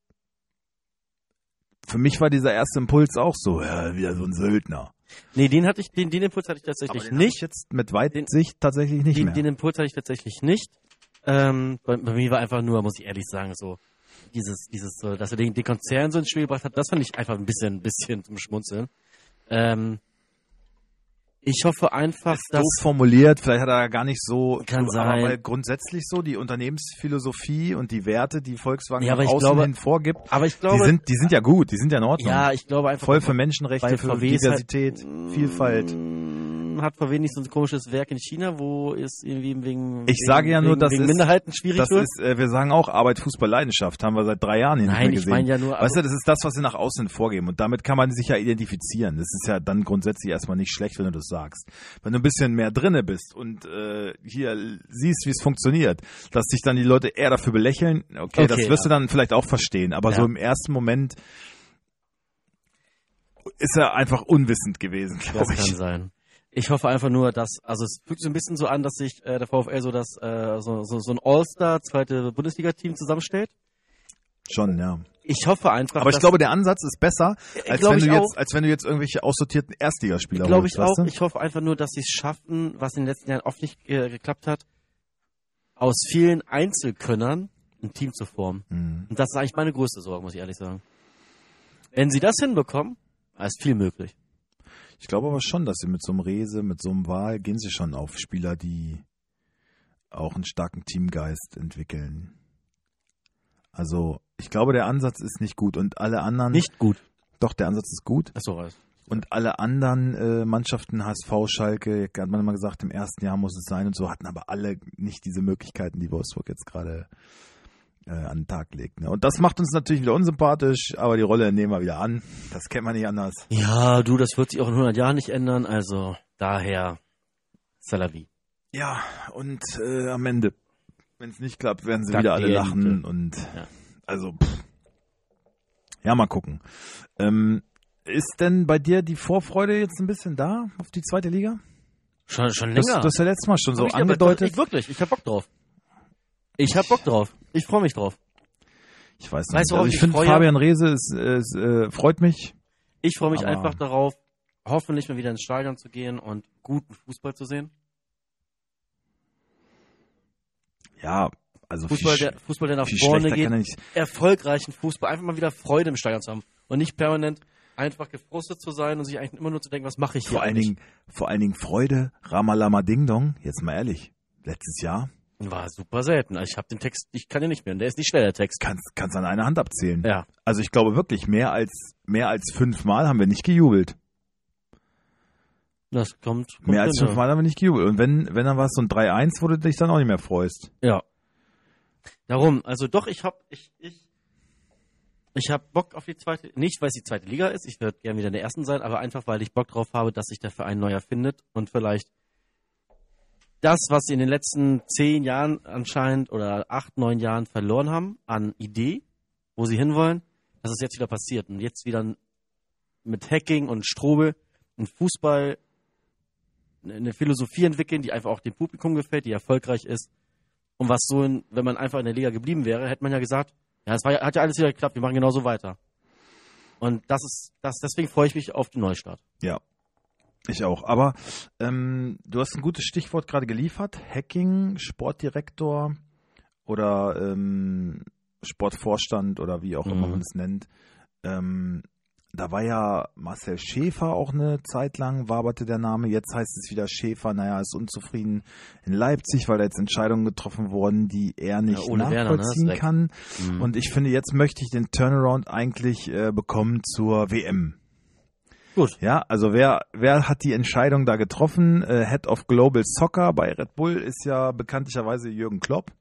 für mich war dieser erste Impuls auch so, ja, wieder so ein Söldner. Nee, den hatte ich, den, den Impuls hatte ich tatsächlich Aber den hab nicht. ich jetzt mit Weitsicht tatsächlich nicht Den, mehr. den Impuls hatte ich tatsächlich nicht. Ähm, bei, bei mir war einfach nur, muss ich ehrlich sagen, so dieses, dieses, so, dass er den, den Konzern so ins Spiel gebracht hat, das fand ich einfach ein bisschen, ein bisschen zum Schmunzeln. Ähm, ich hoffe einfach, ist dass doof formuliert, vielleicht hat er gar nicht so, Kann aber sein. weil grundsätzlich so die Unternehmensphilosophie und die Werte, die Volkswagen Ja, aber nach ich außen glaube- hin vorgibt, aber ich die glaube, sind, die sind ja gut, die sind ja in Ordnung. ja, ich glaube einfach, Voll für Menschenrechte, weil für V W ist Diversität, halt, Vielfalt. Mm, hat V W nicht so ein komisches Werk in China, wo es irgendwie wegen, Ich wegen, sage ja nur, wegen, das wegen ist- Minderheiten schwierig Das wird? ist, äh, wir sagen auch Arbeit, Fußball, Leidenschaft, haben wir seit drei Jahren hier nicht Nein, mehr ich gesehen. meine ja nur, Weißt also, du, das ist das, was sie nach außen vorgeben und damit kann man sich ja identifizieren. Das ist ja dann grundsätzlich erstmal nicht schlecht, wenn du das sagst. Wenn du ein bisschen mehr drinne bist und äh, hier siehst, wie es funktioniert, dass sich dann die Leute eher dafür belächeln, okay, Okay, das wirst ja. du dann vielleicht auch verstehen, aber Ja. so im ersten Moment ist er einfach unwissend gewesen, das glaube ich. kann sein. Ich hoffe einfach nur, dass, also es fühlt sich so ein bisschen so an, dass sich äh, der VfL so das, äh, so, so, so ein All-Star zweite Bundesliga-Team zusammenstellt. Schon, ja. Ich hoffe einfach, Aber ich dass, glaube, der Ansatz ist besser, als glaub wenn du ich jetzt, auch. als wenn du jetzt irgendwelche aussortierten Erstligaspieler glaube holst, ich auch. weißt du? Ich hoffe einfach nur, dass sie es schaffen, was in den letzten Jahren oft nicht äh, geklappt hat, aus vielen Einzelkönnern ein Team zu formen. Mhm. Und das ist eigentlich meine größte Sorge, muss ich ehrlich sagen. Wenn sie das hinbekommen, ist viel möglich. Ich glaube aber schon, dass sie mit so einem Rese, mit so einem Wahl, gehen sie schon auf Spieler, die auch einen starken Teamgeist entwickeln. Also, ich glaube, der Ansatz ist nicht gut und alle anderen... Nicht gut. Doch, der Ansatz ist gut. Achso, alles. Und alle anderen äh, Mannschaften, H S V, Schalke, hat man immer gesagt, im ersten Jahr muss es sein und so, hatten aber alle nicht diese Möglichkeiten, die Wolfsburg jetzt gerade äh, an den Tag legt. Ne? Und das macht uns natürlich wieder unsympathisch, aber die Rolle nehmen wir wieder an. Das kennt man nicht anders. Ja, du, das wird sich auch in hundert Jahren nicht ändern, also daher Salavi. Ja, und äh, am Ende, wenn es nicht klappt, werden sie Dank wieder alle die lachen Ente. und Ja. also pff. Ja, mal gucken. Ähm, ist denn bei dir die Vorfreude jetzt ein bisschen da auf die zweite Liga? Schon, schon Das, länger. das hast ja letztes Mal schon so Hab ich aber- angedeutet. Ich wirklich, ich hab Bock drauf. Ich hab Bock drauf. Ich freue mich drauf. Ich weiß Weißt nicht. du, worauf Also ich ich finde, freue? Fabian Reese ist, ist, äh, freut mich. Ich freue mich Aber- einfach darauf, hoffentlich mal wieder ins Stadion zu gehen und guten Fußball zu sehen. Ja, also Fußball, viel, der, Fußball, der nach viel vorne schlechter geht. kann er nicht. Erfolgreichen Fußball. Einfach mal wieder Freude im Stadion zu haben. Und nicht permanent einfach gefrustet zu sein und sich eigentlich immer nur zu denken, was mache ich hier Vor allen eigentlich? Dingen, vor allen Dingen Freude, Ramalama Ding Dong. Jetzt mal ehrlich, letztes Jahr War super selten. Also ich habe den Text, ich kann den nicht mehr. Der ist nicht schnell, der Text. kannst kannst an einer Hand abzählen. Ja. Also ich glaube wirklich mehr als mehr als fünfmal haben wir nicht gejubelt. Das kommt. kommt Mehr als hin, fünfmal haben wir nicht gejubelt. Und wenn wenn dann war es so ein drei eins, wo du dich dann auch nicht mehr freust. Ja. Darum, also doch, ich hab, ich, ich, ich hab Bock auf die zweite, nicht weil es die zweite Liga ist, ich würde gerne wieder in der ersten sein, aber einfach weil ich Bock drauf habe, dass sich der Verein neu erfindet und vielleicht das, was sie in den letzten zehn Jahren anscheinend oder acht, neun Jahren verloren haben an Idee, wo sie hinwollen, dass es jetzt wieder passiert und jetzt wieder mit Hacking und Strobel ein Fußball, eine Philosophie entwickeln, die einfach auch dem Publikum gefällt, die erfolgreich ist. Und was so, in, wenn man einfach in der Liga geblieben wäre, hätte man ja gesagt, ja, es war, hat ja alles wieder geklappt, wir machen genauso weiter. Und das ist, das, deswegen freue ich mich auf den Neustart. Ja, ich auch. Aber ähm, du hast ein gutes Stichwort gerade geliefert. Hacking, Sportdirektor oder ähm, Sportvorstand oder wie auch immer Mhm. man es nennt. Ähm, da war ja Marcel Schäfer auch eine Zeit lang, waberte der Name. Jetzt heißt es wieder Schäfer, naja, ist unzufrieden in Leipzig, weil da jetzt Entscheidungen getroffen wurden, die er nicht Ole Werner, ne, nachvollziehen ist weg. kann. Mhm. Und ich finde, jetzt möchte ich den Turnaround eigentlich äh, bekommen zur W M. Gut. Ja, also wer wer hat die Entscheidung da getroffen? Äh, Head of Global Soccer bei Red Bull ist ja bekanntlicherweise Jürgen Klopp.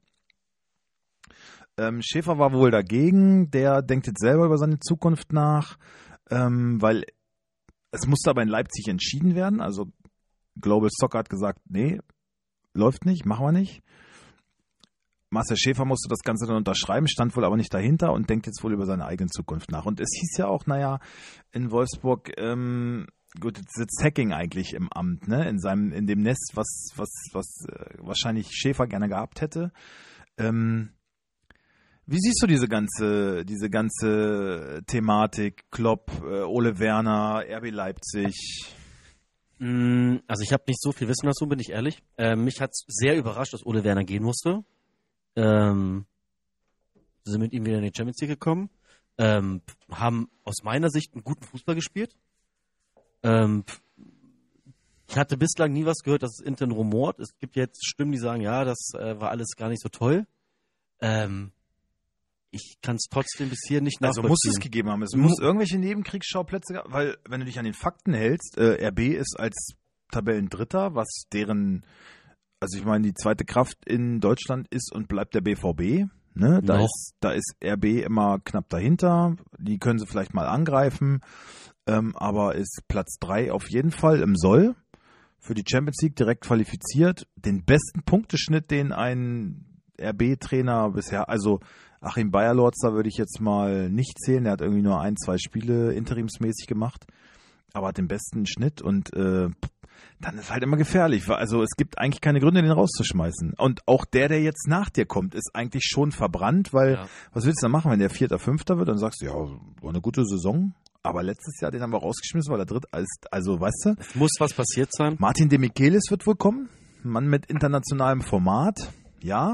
Ähm, Schäfer war wohl dagegen. Der denkt jetzt selber über seine Zukunft nach, ähm, weil es musste aber in Leipzig entschieden werden. Also Global Soccer hat gesagt, nee, läuft nicht, machen wir nicht. Marcel Schäfer musste das Ganze dann unterschreiben, stand wohl aber nicht dahinter und denkt jetzt wohl über seine eigene Zukunft nach. Und es hieß ja auch, naja, in Wolfsburg, ähm, gut, jetzt sitzt Hacking eigentlich im Amt, ne, in seinem, in dem Nest, was, was, was äh, wahrscheinlich Schäfer gerne gehabt hätte. Ähm, wie siehst du diese ganze, diese ganze Thematik, Klopp, äh, Ole Werner, R B Leipzig? Mm, Also ich habe nicht so viel Wissen dazu, bin ich ehrlich. Ähm, mich hat's sehr überrascht, dass Ole Werner gehen musste. Ähm, sind mit ihm wieder in die Champions League gekommen. Ähm, haben aus meiner Sicht einen guten Fußball gespielt. Ähm, ich hatte bislang nie was gehört, dass es intern rumort. Es gibt jetzt Stimmen, die sagen, ja, das äh, war alles gar nicht so toll. Ähm, ich kann es trotzdem bis hier nicht Also nachvollziehen. muss es gegeben haben. Es Mu- muss irgendwelche Nebenkriegsschauplätze, ge- weil wenn du dich an den Fakten hältst, äh, R B ist als Tabellendritter, was deren, also ich meine, die zweite Kraft in Deutschland ist und bleibt der B V B. Ne? Da, Noch. ist, da ist R B immer knapp dahinter. Die können sie vielleicht mal angreifen, ähm, aber ist Platz drei auf jeden Fall im Soll. Für die Champions League direkt qualifiziert. Den besten Punkteschnitt, den ein R B-Trainer bisher, also Achim Bayerlorzer würde ich jetzt mal nicht zählen. Der hat irgendwie nur ein, zwei Spiele interimsmäßig gemacht, aber hat den besten Schnitt und äh, dann ist halt immer gefährlich. Also es gibt eigentlich keine Gründe, den rauszuschmeißen. Und auch der, der jetzt nach dir kommt, ist eigentlich schon verbrannt, weil Ja. was willst du dann machen, wenn der Vierter, Fünfter wird? Dann sagst du, ja, war eine gute Saison. Aber letztes Jahr, den haben wir rausgeschmissen, weil der Dritte ist, also weißt du, Es muss was passiert sein. Martin de Michelis wird wohl kommen. Ein Mann mit internationalem Format, ja.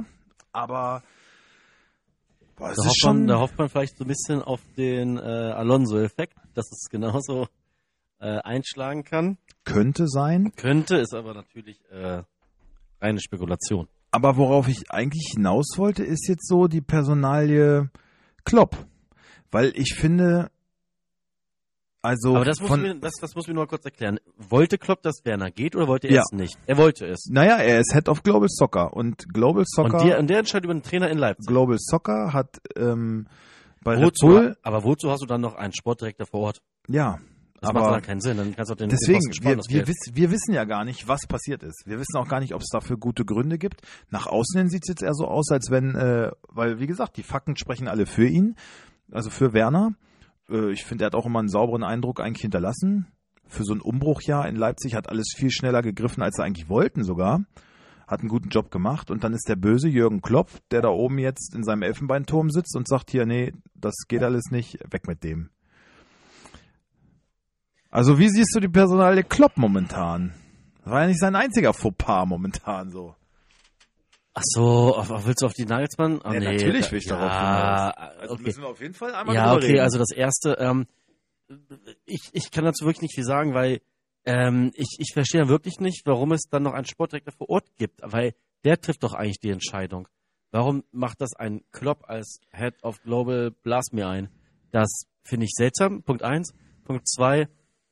Aber boah, es Da ist hofft, man, schon, da hofft man vielleicht so ein bisschen auf den äh, Alonso-Effekt, dass es genauso äh, einschlagen kann. könnte sein. Könnte, ist aber natürlich äh, reine Spekulation. Aber worauf ich eigentlich hinaus wollte, ist jetzt so die Personalie Klopp. Weil ich finde, also Aber das muss, von, mir, das, das muss mir nur kurz erklären. Wollte Klopp, dass Werner geht oder wollte er Ja. es nicht? Er wollte es. naja, er ist Head of Global Soccer und Global Soccer, Und der, und der entscheidet über den Trainer in Leipzig. Global Soccer hat ähm, bei Red Wozu, Bull, aber wozu hast du dann noch einen Sportdirektor vor Ort? ja, Das macht aber dann keinen Sinn. Dann kannst du auch den deswegen, den Posten sparen, wir, das wir, Geld. wiss, wir wissen ja gar nicht, was passiert ist. Wir wissen auch gar nicht, ob es dafür gute Gründe gibt. Nach außen hin sieht es jetzt eher so aus, als wenn, äh, weil wie gesagt, die Fakten sprechen alle für ihn, also für Werner. Äh, ich finde, er hat auch immer einen sauberen Eindruck eigentlich hinterlassen. Für so ein Umbruchjahr in Leipzig hat alles viel schneller gegriffen, als sie eigentlich wollten sogar. Hat einen guten Job gemacht und dann ist der böse Jürgen Klopp, der da oben jetzt in seinem Elfenbeinturm sitzt und sagt hier, nee, das geht alles nicht, weg mit dem. Also wie siehst du die Personalie Klopp momentan? Das war ja nicht sein einziger Fauxpas momentan so. Ach so, auf, auf, willst du auf die Nagelsmann? Oh, Ja, nee, natürlich da- will ich darauf ja, hinaus. okay. wir auf jeden Fall einmal Ja, okay, also das erste, ähm, ich, ich kann dazu wirklich nicht viel sagen, weil ähm, ich, ich verstehe ja wirklich nicht, warum es dann noch einen Sportdirektor vor Ort gibt, weil der trifft doch eigentlich die Entscheidung. Warum macht das ein Klopp als Head of Global Blast mir ein? Das finde ich seltsam, Punkt eins. Punkt zwei,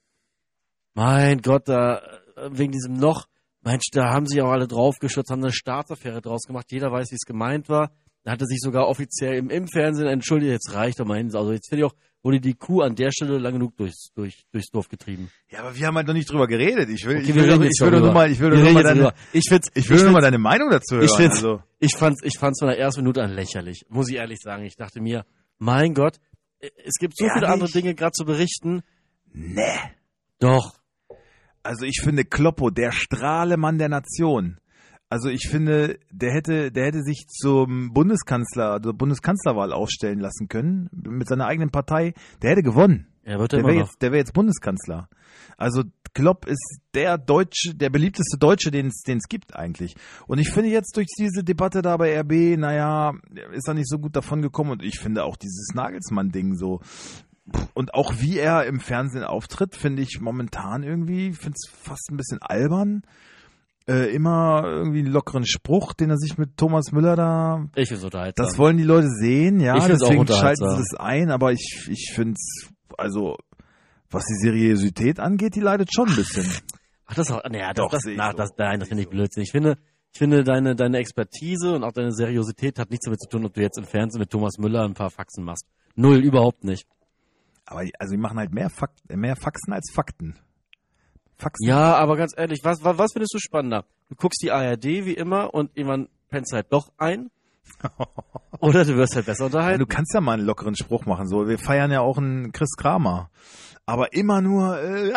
mein Gott, da äh, wegen diesem Loch, Mensch, da haben sich auch alle draufgeschützt, haben eine Staatsaffäre draus gemacht, jeder weiß, wie es gemeint war. Da hat er sich sogar offiziell im, im Fernsehen entschuldigt, jetzt reicht doch mal hin. Also jetzt finde ich auch, wurde die Kuh an der Stelle lang genug durchs, durch, durchs Dorf getrieben. Ja, aber wir haben halt noch nicht drüber geredet. Ich will, Okay, ich wir will, reden doch- jetzt ich will doch darüber. nur mal, ich will doch Wir nur reden mal jetzt deine, darüber. Ich find's, ich will ich nur mal find's- deine Meinung dazu hören. Ich find's, also. ich fand's, ich fand's von der ersten Minute an lächerlich, muss ich ehrlich sagen. Ich dachte mir, mein Gott, es gibt so viele Ehrlich? andere Dinge gerade zu berichten. Nee. Doch. Also ich finde Kloppo, der Strahlemann der Nation. Also ich finde, der hätte, der hätte sich zum Bundeskanzler, also Bundeskanzlerwahl aufstellen lassen können mit seiner eigenen Partei. Der hätte gewonnen. Er wird Der immer wäre noch. jetzt, der wäre jetzt Bundeskanzler. Also Klopp ist der Deutsche, der beliebteste Deutsche, den es, den es gibt eigentlich. Und ich finde jetzt durch diese Debatte da bei R B, naja, ist er nicht so gut davon gekommen. Und ich finde auch dieses Nagelsmann-Ding so. Und auch wie er im Fernsehen auftritt, finde ich momentan irgendwie, finde es fast ein bisschen albern. Äh, immer irgendwie einen lockeren Spruch, den er sich mit Thomas Müller da. Ich find's unterhaltsam. Das wollen die Leute sehen, ja, Ich find's auch deswegen schalten unterhaltsam. sie das ein, aber ich, ich finde es, also, was die Seriosität angeht, die leidet schon ein bisschen. Ach, das, auch- naja, das, Doch, das, sehe ich na, so. das, nein, das finde ich Blödsinn. Ich finde, ich finde, deine, deine Expertise und auch deine Seriosität hat nichts damit zu tun, ob du jetzt im Fernsehen mit Thomas Müller ein paar Faxen machst. Null, überhaupt nicht. Aber also die machen halt mehr, Fakt, mehr Faxen als Fakten. Faxen. Ja, aber ganz ehrlich, was, was, was findest du spannender? Du guckst die A R D wie immer und irgendwann pennst du halt doch ein. Oder du wirst halt besser Ja, unterhalten. du kannst ja mal einen lockeren Spruch machen. So, wir feiern ja auch einen Chris Kramer. Aber immer nur. Äh,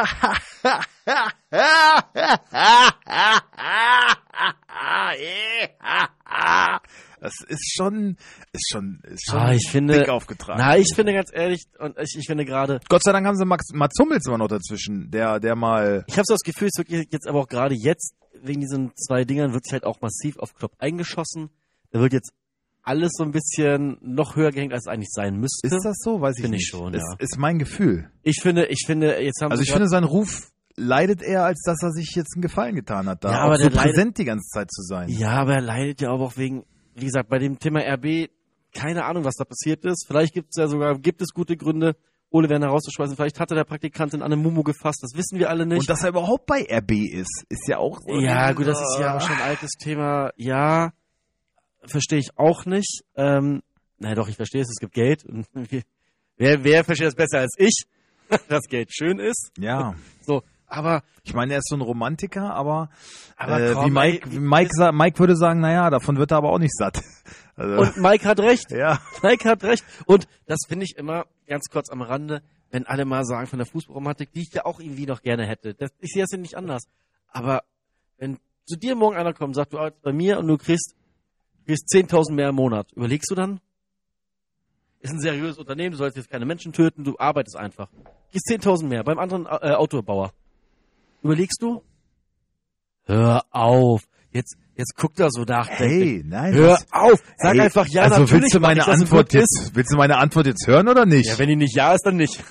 das ist schon, ist schon, ist schon Ah, ich finde, dick aufgetragen. na, ich finde ganz ehrlich, und ich, ich finde gerade, Gott sei Dank haben sie Max, Mats Hummels immer noch dazwischen, der, der mal. ich habe so das Gefühl, es wird jetzt aber auch gerade jetzt, wegen diesen zwei Dingern, wird sich halt auch massiv auf Klopp eingeschossen. Da wird jetzt alles so ein bisschen noch höher gehängt, als es eigentlich sein müsste. Ist das so? Weiß ich Finde ich nicht. schon, ist, ja. ist mein Gefühl. Ich finde, ich finde, jetzt haben Also sie ich grad- finde, sein Ruf leidet eher, als dass er sich jetzt einen Gefallen getan hat, da Ja, auch aber so der leidet- präsent die ganze Zeit zu sein. ja, aber er leidet ja aber auch wegen, wie gesagt, bei dem Thema R B, keine Ahnung, was da passiert ist. Vielleicht gibt es ja sogar, gibt es gute Gründe, Ole Werner rauszuschmeißen. Vielleicht hatte der Praktikantin an eine Mumu gefasst, das wissen wir alle nicht. Und dass er überhaupt bei R B ist, ist ja auch so. Ja, gut, das ist ja auch schon ein altes Thema. Ja, verstehe ich auch nicht. Ähm, naja, doch, ich verstehe es, es gibt Geld. Und wer, wer versteht das besser als ich, dass Geld schön ist? Ja, So, aber, ich meine, er ist so ein Romantiker, aber, aber äh, komm, wie Mike, ey, wie Mike, sa- Mike würde sagen, naja, davon wird er aber auch nicht satt. Also, und Mike hat recht. ja, Mike hat recht. Und das finde ich immer, ganz kurz am Rande, wenn alle mal sagen von der Fußballromantik, die ich ja auch irgendwie noch gerne hätte. Das, ich sehe das ja nicht anders. Aber wenn zu dir morgen einer kommt und sagt, du arbeitest bei mir und du kriegst, kriegst zehntausend mehr im Monat, überlegst du dann? Ist ein seriöses Unternehmen, du sollst jetzt keine Menschen töten, du arbeitest einfach. Kriegst zehntausend mehr beim anderen äh, Autobauer. Überlegst du? Hör auf. jetzt, jetzt guckt er so nachdenklich. Hey, nein. Hör was- auf! Sag Hey, einfach ja, also natürlich willst du mach meine ich das und Antwort gut ist. jetzt, willst du meine Antwort jetzt hören oder nicht? Ja, wenn die nicht ja ist, dann nicht.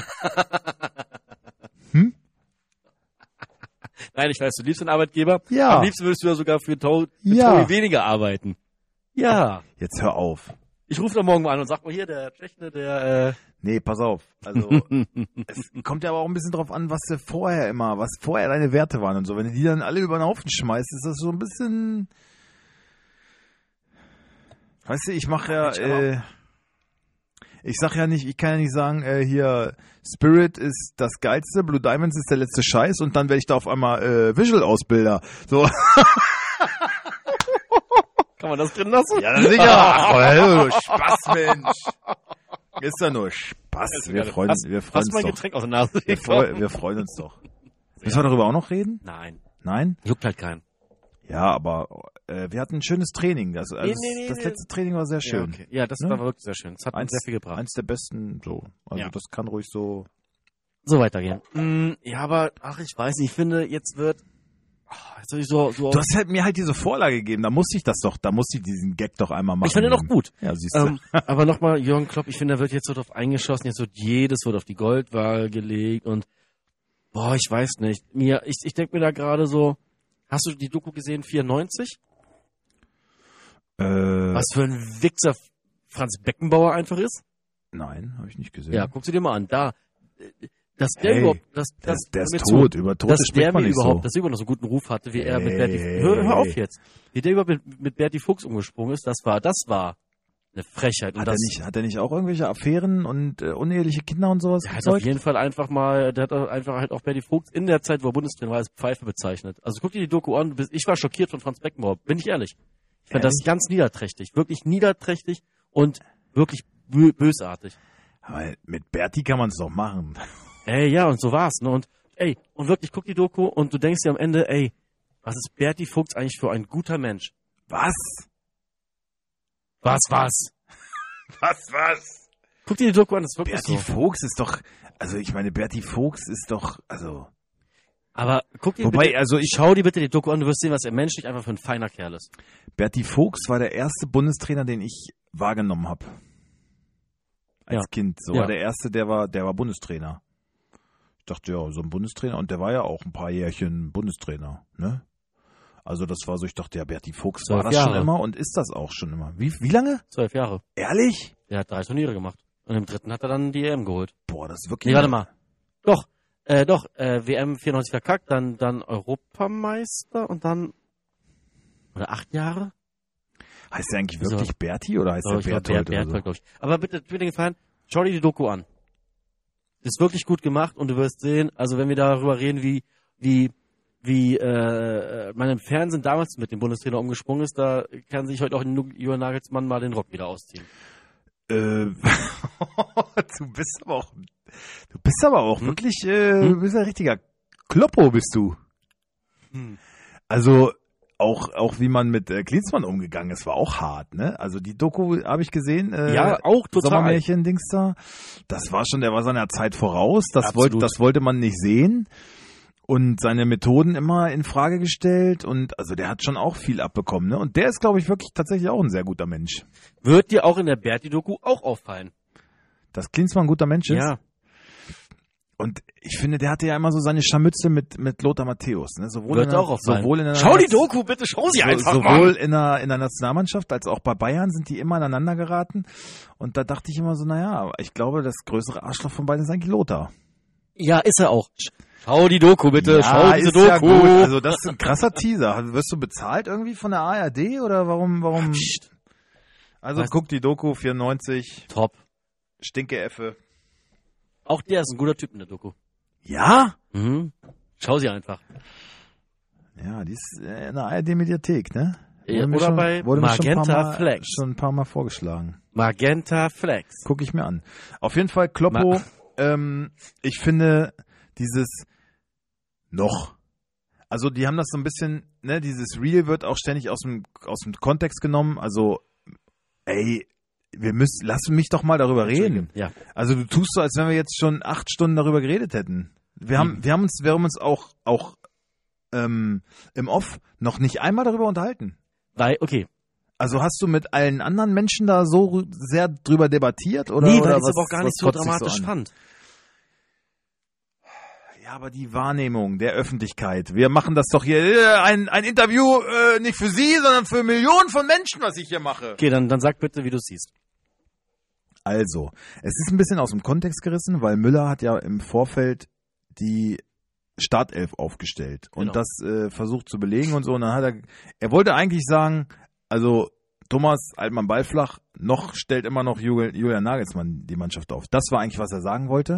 Hm? Nein, ich weiß, du liebst den Arbeitgeber. Ja. Am liebsten würdest du ja sogar für Tau Ja. Tau weniger arbeiten. Ja. Jetzt hör auf. Ich rufe dann morgen mal an und sag mal hier, der Tschechne, der, äh, Nee, pass auf. Also, es kommt ja aber auch ein bisschen drauf an, was du vorher immer, was vorher deine Werte waren und so. Wenn du die dann alle über den Haufen schmeißt, ist das so ein bisschen, weißt du, ich mache ja, äh, ich sag ja nicht, ich kann ja nicht sagen, äh, hier, Spirit ist das Geilste, Blue Diamonds ist der letzte Scheiß und dann werde ich da auf einmal äh, Visual-Ausbilder. So. kann man das drin lassen? Ja, sicher. Ach, Spaß, Mensch. Ist ja nur Spaß. Wir freuen, hast, wir freuen hast du uns mein doch. Getränk aus der Nase? Wir, freu, wir freuen uns doch. Müssen wir darüber auch noch reden? Nein. Nein? Juckt halt keinen. Ja, aber äh, wir hatten ein schönes Training. Das, also Nee, das, nee, nee, das nee. letzte Training war sehr schön. Ja, okay. ja das Ne? war wirklich sehr schön. Das hat Eins, uns sehr viel gebracht. eins der besten, so. Also Ja. das kann ruhig so. So weitergehen. Mm, ja, aber, ach, ich weiß nicht, ich finde, jetzt wird, ach, jetzt soll ich so, so Du hast halt mir halt diese Vorlage gegeben. Da musste ich das doch, da musste ich diesen Gag doch einmal machen. ich finde ihn auch gut. Ja, siehst du. Ähm, aber nochmal, Jürgen Klopp, ich finde, da wird jetzt so drauf eingeschossen, jetzt wird jedes wird auf die Goldwaage gelegt und boah, ich weiß nicht. Mir, ich, ich denke mir da gerade so, hast du die Doku gesehen, vierundneunzig? äh, Was für ein Wichser Franz Beckenbauer einfach ist? Nein, habe ich nicht gesehen. Ja, guck sie dir mal an. Da, äh, dass der Hey, überhaupt, dass, der, dass, der ist mir tot. zu, Über Tote dass spricht der man mir nicht überhaupt, so. dass er überhaupt noch so einen guten Ruf hatte, wie er mit Hey. Berti, hör, hör auf jetzt. Wie der überhaupt mit, mit Berti Fuchs umgesprungen ist, das war, das war eine Frechheit. Und Hat das, er nicht, hat er nicht auch irgendwelche Affären und äh, uneheliche Kinder und sowas? Der hat auf gezeugt? jeden Fall einfach mal, der hat einfach halt auch Berti Fuchs in der Zeit, wo er Bundestrainer war, als Pfeife bezeichnet. Also guck dir die Doku an, du bist- ich war schockiert von Franz Beckenbauer, bin ich ehrlich. Ich fand das Ehrlich? ganz niederträchtig, wirklich niederträchtig und wirklich bö bösartig. Aber mit Berti kann man es doch machen. Ey, ja, und so war's, ne, und, ey, und wirklich guck die Doku und du denkst dir am Ende, ey, was ist Berti Fuchs eigentlich für ein guter Mensch? Was? Was, was? Was, was? Guck dir die Doku an, das ist wirklich Berti so. Fuchs ist doch, also ich meine, Berti Fuchs ist doch, also, Aber guck dir Wobei, bitte, also ich- schau dir bitte die Doku an, du wirst sehen, was er menschlich einfach für ein feiner Kerl ist. Berti Fuchs war der erste Bundestrainer, den ich wahrgenommen habe. Als Ja. Kind. So Ja. war der erste, der war, der war Bundestrainer. Ich dachte, ja, so ein Bundestrainer. Und der war ja auch ein paar Jährchen Bundestrainer, ne? Also das war so, ich dachte, ja, Berti Fuchs war Zwölf das schon Jahre. immer und ist das auch schon immer. Wie, wie lange? Zwölf Jahre. Ehrlich? Der hat drei Turniere gemacht. Und im dritten hat er dann die E M geholt. Boah, das ist wirklich... Nee, warte mal. Doch, äh, doch, äh, W M vierundneunzig verkackt, dann, dann Europameister und dann, oder acht Jahre? Heißt der eigentlich So. wirklich Berti oder heißt Oh, der ich glaub, Berthold? Bert, oder Berthold, glaub ich. Aber bitte, tu mir den Gefallen, schau dir die Doku an. Ist wirklich gut gemacht und du wirst sehen, also wenn wir darüber reden, wie, wie, wie, äh, man im Fernsehen damals mit dem Bundestrainer umgesprungen ist, da kann sich heute auch Julian Nagelsmann mal den Rock wieder ausziehen. so? Äh, du bist aber auch... Du bist aber auch Hm? wirklich... Äh, Hm? Du bist ein richtiger Kloppo, bist du. Hm. Also auch auch wie man mit äh, Klinsmann umgegangen ist, war auch hart, ne? Also die Doku habe ich gesehen. Äh, Ja, auch total. Sommermärchen-Dings da. Das war schon, der war seiner Zeit voraus. Das Absolut. wollte das wollte man nicht sehen. Und seine Methoden immer in Frage gestellt. Und also der hat schon auch viel abbekommen, ne? Und der ist, glaube ich, wirklich tatsächlich auch ein sehr guter Mensch. Wird dir auch in der Berti-Doku auch auffallen. Dass Klinsmann ein guter Mensch ist. Ja. Und ich finde, der hatte ja immer so seine Scharmütze mit, mit Lothar Matthäus, ne? Sowohl Wird in der, auch auffallen. sowohl in der Schau die Doku, bitte schau sie So, einfach sowohl mal. in der, in der Nationalmannschaft als auch bei Bayern sind die immer aneinander geraten. Und da dachte ich immer so, naja, ich glaube, das größere Arschloch von beiden ist eigentlich Lothar. Ja, ist er auch. Schau die Doku, bitte. Schau diese ist ja Doku. gut. Also das ist ein krasser Teaser. Wirst du bezahlt irgendwie von der A R D oder warum, warum? Psst. Also Was? guck die Doku, vierundneunzig, Top. Stinke-Effe. Auch der ist ein guter Typ in der Doku. Ja? Mhm. Schau sie einfach. Ja, die ist äh, in der A R D-Mediathek, ne? Ja, Wurde mir oder schon- bei wurde mir schon ein paar Magenta Mal- Flex. Schon ein paar Mal vorgeschlagen. Magenta Flex. Gucke ich mir an. Auf jeden Fall, Kloppo, Ma- ähm, ich finde dieses noch. Also die haben das so ein bisschen, ne, dieses Real wird auch ständig aus dem, aus dem Kontext genommen. Also, ey, wir müssen, lass mich doch mal darüber reden. Ja. Also du tust so, als wenn wir jetzt schon acht Stunden darüber geredet hätten. Wir haben, Mhm. wir haben uns, wir haben uns auch, auch ähm, im Off noch nicht einmal darüber unterhalten. Weil, okay. Also hast du mit allen anderen Menschen da so sehr drüber debattiert? Oder, Nee, weil oder ich es was, aber auch gar was nicht so kotzt dich dramatisch an? fand. Ja, aber die Wahrnehmung der Öffentlichkeit. Wir machen das doch hier, äh, ein, ein Interview äh, nicht für Sie, sondern für Millionen von Menschen, was ich hier mache. Okay, dann, dann sag bitte, wie du es siehst. Also, es ist ein bisschen aus dem Kontext gerissen, weil Müller hat ja im Vorfeld die Startelf aufgestellt und Genau. das äh, versucht zu belegen und so. Und dann hat er, er wollte eigentlich sagen, also Thomas, halt mal Ball flach, noch stellt immer noch Julian Nagelsmann die Mannschaft auf. Das war eigentlich, was er sagen wollte.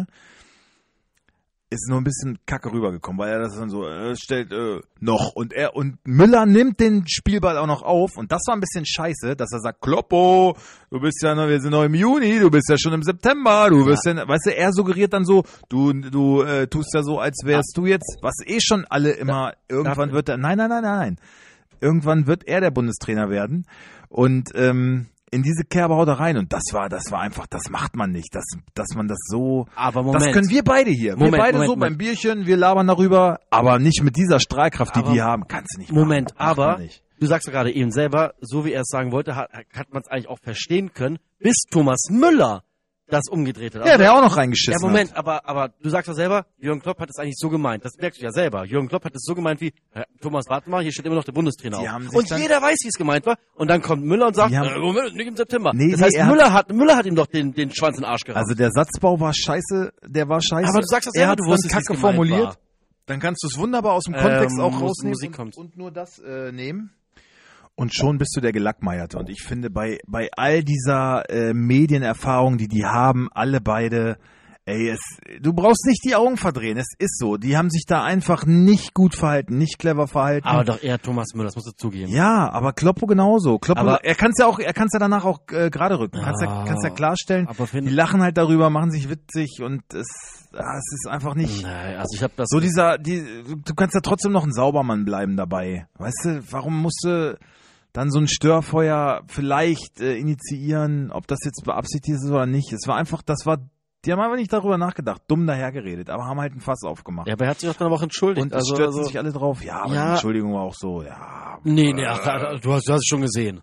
Ist nur ein bisschen kacke rübergekommen, weil er das dann so äh, stellt äh, noch und er und Müller nimmt den Spielball auch noch auf und das war ein bisschen scheiße, dass er sagt, Kloppo, du bist ja noch, wir sind noch im Juni, du bist ja schon im September, du wirst ja, ja weißt du, er suggeriert dann so, du du äh, tust ja so, als wärst du jetzt, was eh schon alle immer, irgendwann wird er, nein, nein, nein, nein, nein, irgendwann wird er der Bundestrainer werden und ähm, in diese Kerbe haut er rein und das war, das war einfach, das macht man nicht, dass, dass man das so, Aber Moment. das können wir beide hier, Moment, wir beide Moment, so Moment. beim Bierchen, wir labern darüber, aber nicht mit dieser Strahlkraft, die Aber die haben, kannst du nicht Moment, machen. Macht man aber nicht. du sagst ja gerade eben selber, so wie er es sagen wollte, hat, hat man es eigentlich auch verstehen können, bis Thomas Müller das umgedreht hat. Ja, Also- der auch noch Ja, reingeschissen Moment, hat. aber, aber du sagst ja selber, Jürgen Klopp hat es eigentlich so gemeint. Das merkst du ja selber. Jürgen Klopp hat es so gemeint wie, äh, Thomas, warte mal, hier steht immer noch der Bundestrainer Die auf. haben sich Und dann- jeder weiß, wie es gemeint war. Und dann kommt Müller und sagt, Die haben- äh, Moment, nicht im September. Nee, das nee, heißt, er hat- Müller hat, Müller hat ihm doch den, den Schwanz in den Arsch gerammt. Also der Satzbau war scheiße, der war scheiße. Aber du sagst das er selber, hat du es wusstest, dann wie es kacke gemeint formuliert. war. Dann kannst du es wunderbar aus dem Kontext Ähm, auch Mus- rausnehmen Musik und, kommt. und nur das äh, nehmen. Und schon bist du der Gelackmeierte. Und ich finde, bei, bei all dieser äh, Medienerfahrung, die die haben, alle beide, ey, es, du brauchst nicht die Augen verdrehen. Es ist so. Die haben sich da einfach nicht gut verhalten, nicht clever verhalten. Aber doch eher Thomas Müller, das musst du zugeben. Ja, aber Kloppo genauso. Kloppo, Aber- er kann es ja auch, er kann es ja danach auch äh, gerade rücken. Kannst ja, Ja. kannst ja klarstellen. Aber find- Die lachen halt darüber, machen sich witzig und es, ah, es ist einfach nicht. Nee, also ich habe das... So dieser, die, du kannst ja trotzdem noch ein Saubermann bleiben dabei. Weißt du, warum musst du dann so ein Störfeuer vielleicht äh, initiieren, ob das jetzt beabsichtigt ist oder nicht? Es war einfach, das war, die haben einfach nicht darüber nachgedacht, dumm dahergeredet, aber haben halt ein Fass aufgemacht. ja, aber er hat sich auch dann aber auch entschuldigt. Und es also, stürzen also, sich alle drauf. Ja, aber Ja. die Entschuldigung war auch so, ja. Nee, nee, ach, ach, du hast, du hast es schon gesehen.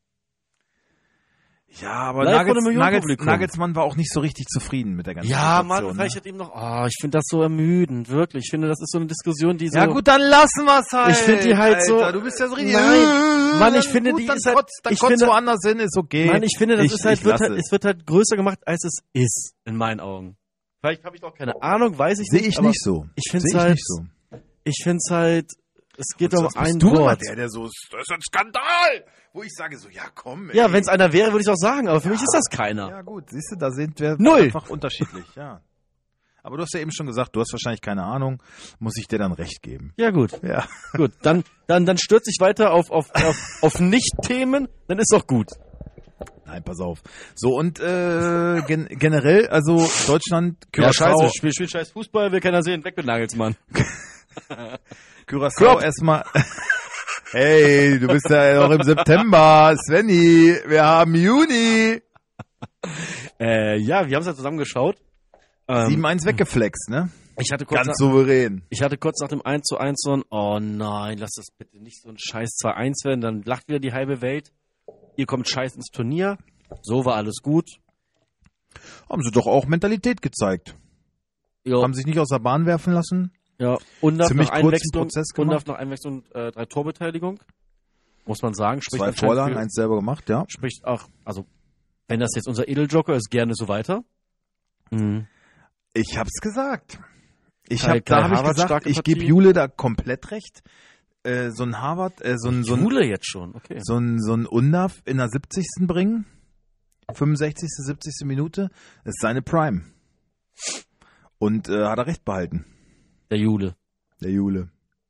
Ja, aber Live vor Nagels, einem Nagels, Millionenpublikum. Nagelsmann war auch nicht so richtig zufrieden mit der ganzen Ja, Situation. Mann, vielleicht ne? hat ihm noch... Oh, ich finde das so ermüdend, wirklich. Ich finde, das ist so eine Diskussion, die so... Ja gut, dann lassen wir's halt. Ich find die halt so- Alter, du bist ja so richtig... Nein, Mann, ich finde, gut, die dann ist halt- Kotz, dann ich kotz finde- woanders hin, ist okay. Mann, ich finde, das Ich- ist halt, ich wird lasse halt, es. es wird halt größer gemacht, als es ist, in meinen Augen. Vielleicht habe ich auch keine Ahnung, weiß ich Sehe nicht. ich aber nicht so. Ich finde Sehe es ich halt, nicht so. ich finde es halt, es geht um Was bist ein du immer Wort. der, der so, das ist ein Skandal, wo ich sage so, ja komm, ey. Ja, wenn es einer wäre, würde ich auch sagen, aber für mich ist das keiner. Ja gut, siehst du, da sind wir Null. einfach unterschiedlich, ja. Aber du hast ja eben schon gesagt, du hast wahrscheinlich keine Ahnung, muss ich dir dann recht geben. Ja, gut. Ja. Gut, dann, dann, dann stürze ich weiter auf, auf, auf, auf Nicht-Themen, dann ist doch gut. Nein, pass auf. So, und äh, gen generell, also Deutschland, Ja, Curaçao, scheiße, spiel, spiel scheiß Fußball, will keiner sehen, weg mit Nagelsmann. Curaçao Klopp. erstmal. Hey, du bist ja noch im September, Svenny, wir haben Juni. Äh, ja, wir haben es ja zusammen geschaut. Ähm, sieben eins weggeflext, ne? ich hatte kurz Ganz nach, souverän. ich hatte kurz nach dem eins zu eins so ein, oh nein, lass das bitte nicht so ein scheiß zwei eins werden, dann lacht wieder die halbe Welt. Ihr kommt scheiß ins Turnier. So war alles gut. Haben sie doch auch Mentalität gezeigt. Jo, Haben sich nicht aus der Bahn werfen lassen. ja, und nach ziemlich nach kurzen Einwechslung, Prozess und gemacht. nach Einwechslung äh, drei Torbeteiligung. Muss man sagen. Spricht Zwei anscheinend Vorlagen, für- eins selber gemacht, ja. Spricht auch, also, wenn das jetzt unser Edeljoker ist, gerne so weiter. Mhm. Ich hab's gesagt. Ich Kai- hab, da Kai habe ich Havertz, gesagt, starke ich gebe Partie. Jule da komplett recht. Äh, so ein Harvard, äh, so ein, so ein, Jule jetzt schon, okay. so ein, so ein Undav in der siebzigsten bringen. fünfundsechzigste, siebzigste Minute. Ist seine Prime. Und äh, hat er recht behalten, Der Jule. der Jule.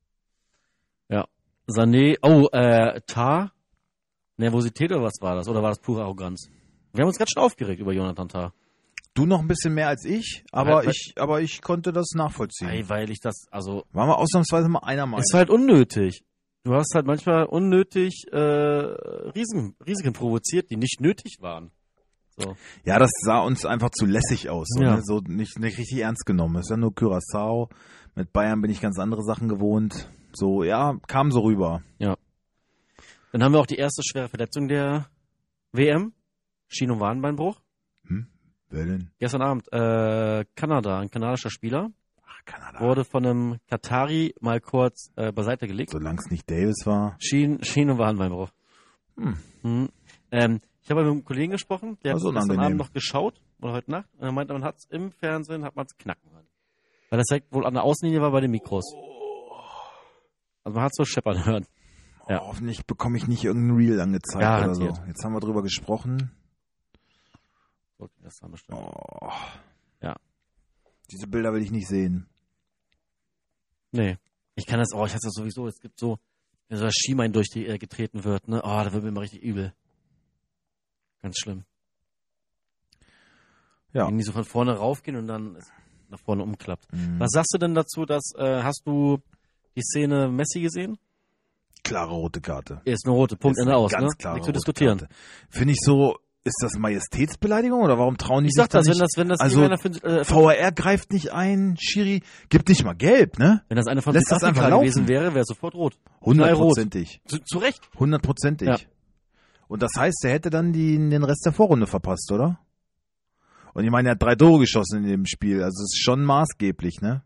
Ja. Sané, oh, äh, Tah? Nervosität oder was war das? Oder war das pure Arroganz? Wir haben uns ganz schön aufgeregt über Jonathan Tah. Du noch ein bisschen mehr als ich, aber Weil- weil- ich, aber ich konnte das nachvollziehen. Ey, weil ich das, also, Waren wir ausnahmsweise mal einer Meinung. ist halt unnötig. Du hast halt manchmal unnötig äh, Risiken, Risiken provoziert, die nicht nötig waren. So. Ja, das sah uns einfach zu lässig aus. So, Ja. ne? so nicht, nicht richtig ernst genommen. Ist ja nur Curaçao. Mit Bayern bin ich ganz andere Sachen gewohnt. So, ja, kam so rüber. Ja. Dann haben wir auch die erste schwere Verletzung der W M. Schien- und Wadenbeinbruch. Hm? Wer denn? Gestern Abend, äh, Kanada, ein kanadischer Spieler, Ach, Kanada. wurde von einem Katari mal kurz äh, beiseite gelegt. Solange es nicht Davis war. Schien, Schien- und Wadenbeinbruch. Hm. Mhm. Ähm, ich habe mit einem Kollegen gesprochen, der hat Also gestern unangenehm. Abend noch geschaut, oder heute Nacht, und er meinte, man hat es im Fernsehen, hat man es knacken hören. Weil das direkt wohl an der Außenlinie war bei den Mikros. Also man hat es so scheppern hören. Ja. Oh, hoffentlich bekomme ich nicht irgendein Reel angezeigt oder so. Garantiert. Jetzt haben wir drüber gesprochen. So, das haben wir schon. Oh. Ja. Diese Bilder will ich nicht sehen. Nee. Ich kann das, oh, ich hasse das sowieso. Es gibt so, wenn so das Schienbein durch die äh, getreten wird, ne? Oh, da wird mir immer richtig übel. Ganz schlimm. Ja. Wenn die so von vorne raufgehen und dann nach vorne umklappt. Mhm. Was sagst du denn dazu, dass, äh, hast du die Szene Messi gesehen? Klare rote Karte. Ist eine rote, Punkt, Ist Ende eine aus, ganz ne? klare Nichts zu rote diskutieren. Karte. Finde ich so, ist das Majestätsbeleidigung oder warum trauen die Ich sich sag da das, nicht? wenn das, wenn das also einer für, äh, V R greift nicht ein, Schiri gibt nicht mal gelb, ne? wenn das eine von lässt das Südafrika einfach laufen. gewesen wäre, wäre sofort rot. Hundertprozentig. Zu, zu Recht. Hundertprozentig. Ja. Und das heißt, er hätte dann die, den Rest der Vorrunde verpasst, oder? Und ich meine, er hat drei Tore geschossen in dem Spiel, also es ist schon maßgeblich, ne?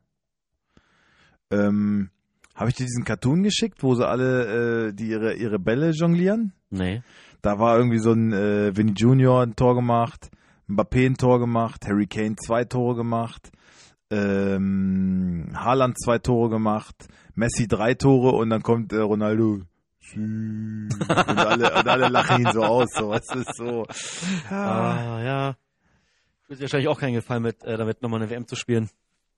Ähm, habe ich dir diesen Cartoon geschickt, wo sie alle, äh, die ihre, ihre Bälle jonglieren? Nee. Da war irgendwie so ein äh, Vinny Junior ein Tor gemacht, Mbappé ein Tor gemacht, Harry Kane zwei Tore gemacht, ähm, Haaland zwei Tore gemacht, Messi drei Tore und dann kommt äh, Ronaldo. Und alle, und alle lachen ihn so aus, so, was ist so. Ja. Ah, ja. Tut dir wahrscheinlich auch keinen Gefallen mit, äh, damit nochmal eine W M zu spielen.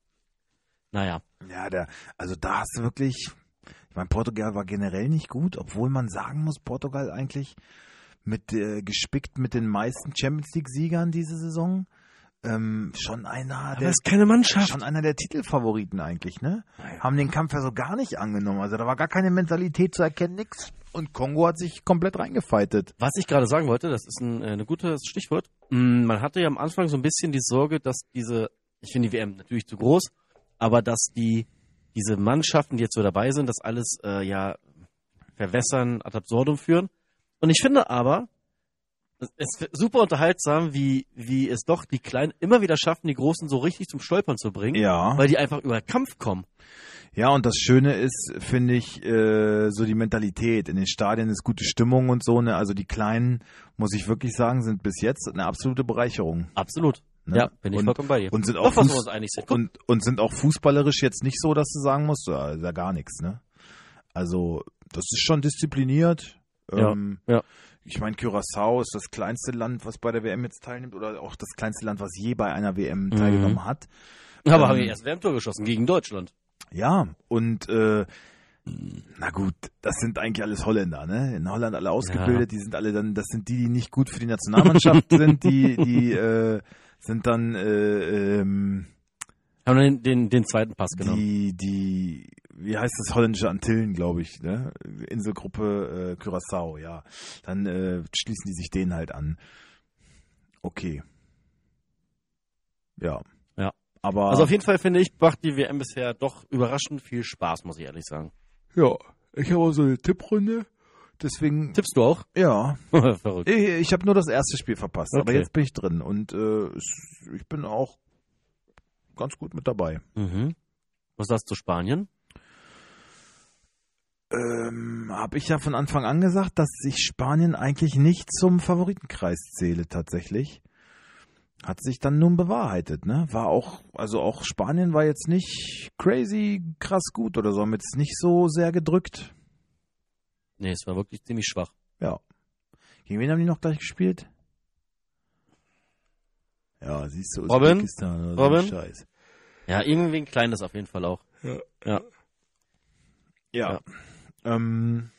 Naja. Ja, der, also da hast du wirklich, ich meine, Portugal war generell nicht gut, obwohl man sagen muss, Portugal eigentlich mit äh, gespickt mit den meisten Champions League Siegern diese Saison, ähm, schon einer Aber der ist keine Mannschaft. schon einer der Titelfavoriten eigentlich, ne? Haben den Kampf ja so gar nicht angenommen, also da war gar keine Mentalität zu erkennen, nix. Und Kongo hat sich komplett reingefeitet. Was ich gerade sagen wollte, das ist ein, äh, ein gutes Stichwort. Mm, Man hatte ja am Anfang so ein bisschen die Sorge, dass diese, ich finde die W M natürlich zu groß, aber dass die diese Mannschaften, die jetzt so dabei sind, das alles äh, ja verwässern, ad absurdum führen. Und ich finde aber, es ist super unterhaltsam, wie, wie es doch die Kleinen immer wieder schaffen, die Großen so richtig zum Stolpern zu bringen, Ja. weil die einfach über Kampf kommen. Ja, und das Schöne ist, finde ich, äh, so die Mentalität. In den Stadien ist gute Stimmung und so, ne? Also die Kleinen, muss ich wirklich sagen, sind bis jetzt eine absolute Bereicherung. Absolut. Ne? Ja, bin ich und, vollkommen bei dir. Und sind Doch, auch was wir Fuß- uns einig sind. Guck. und, und sind auch fußballerisch jetzt nicht so, dass du sagen musst, ja, ist ja gar nichts, ne? Also, das ist schon diszipliniert. Ja, Ähm, ja. Ich meine, Curaçao ist das kleinste Land, was bei der W M jetzt teilnimmt, oder auch das kleinste Land, was je bei einer W M teilgenommen hat. Aber ähm, haben wir erst W M-Tor geschossen gegen Deutschland. Ja, und äh, na gut, das sind eigentlich alles Holländer, ne? In Holland alle ausgebildet, Ja. die sind alle dann, das sind die, die nicht gut für die Nationalmannschaft sind, die, die äh, sind dann äh, ähm, Haben wir den, den, den zweiten Pass genommen. die, die, wie heißt das, holländische Antillen, glaube ich, ne? Inselgruppe äh, Curaçao, ja. Dann äh, schließen die sich denen halt an. Okay. Ja. Ja. Aber Also auf jeden Fall finde ich, macht die W M bisher doch überraschend viel Spaß, muss ich ehrlich sagen. ja, ich habe auch so eine Tipprunde, deswegen Tippst du auch? ja. Verrückt. Ich, ich habe nur das erste Spiel verpasst, aber Okay. jetzt bin ich drin und äh, es- ich bin auch ganz gut mit dabei. Mhm. Was sagst du zu Spanien? Ähm, habe ich ja von Anfang an gesagt, dass ich Spanien eigentlich nicht zum Favoritenkreis zähle tatsächlich. Hat sich dann nun bewahrheitet, ne? War auch, also auch Spanien war jetzt nicht crazy krass gut oder so, haben jetzt nicht so sehr gedrückt. Nee, es war wirklich ziemlich schwach. Ja. Gegen wen haben die noch gleich gespielt? Ja, siehst du, Robin? Usbekistan oder so Robin? ein Scheiß. Ja, irgendwie ein kleines auf jeden Fall auch. Ja. Ja. Ja. Ja. Ähm,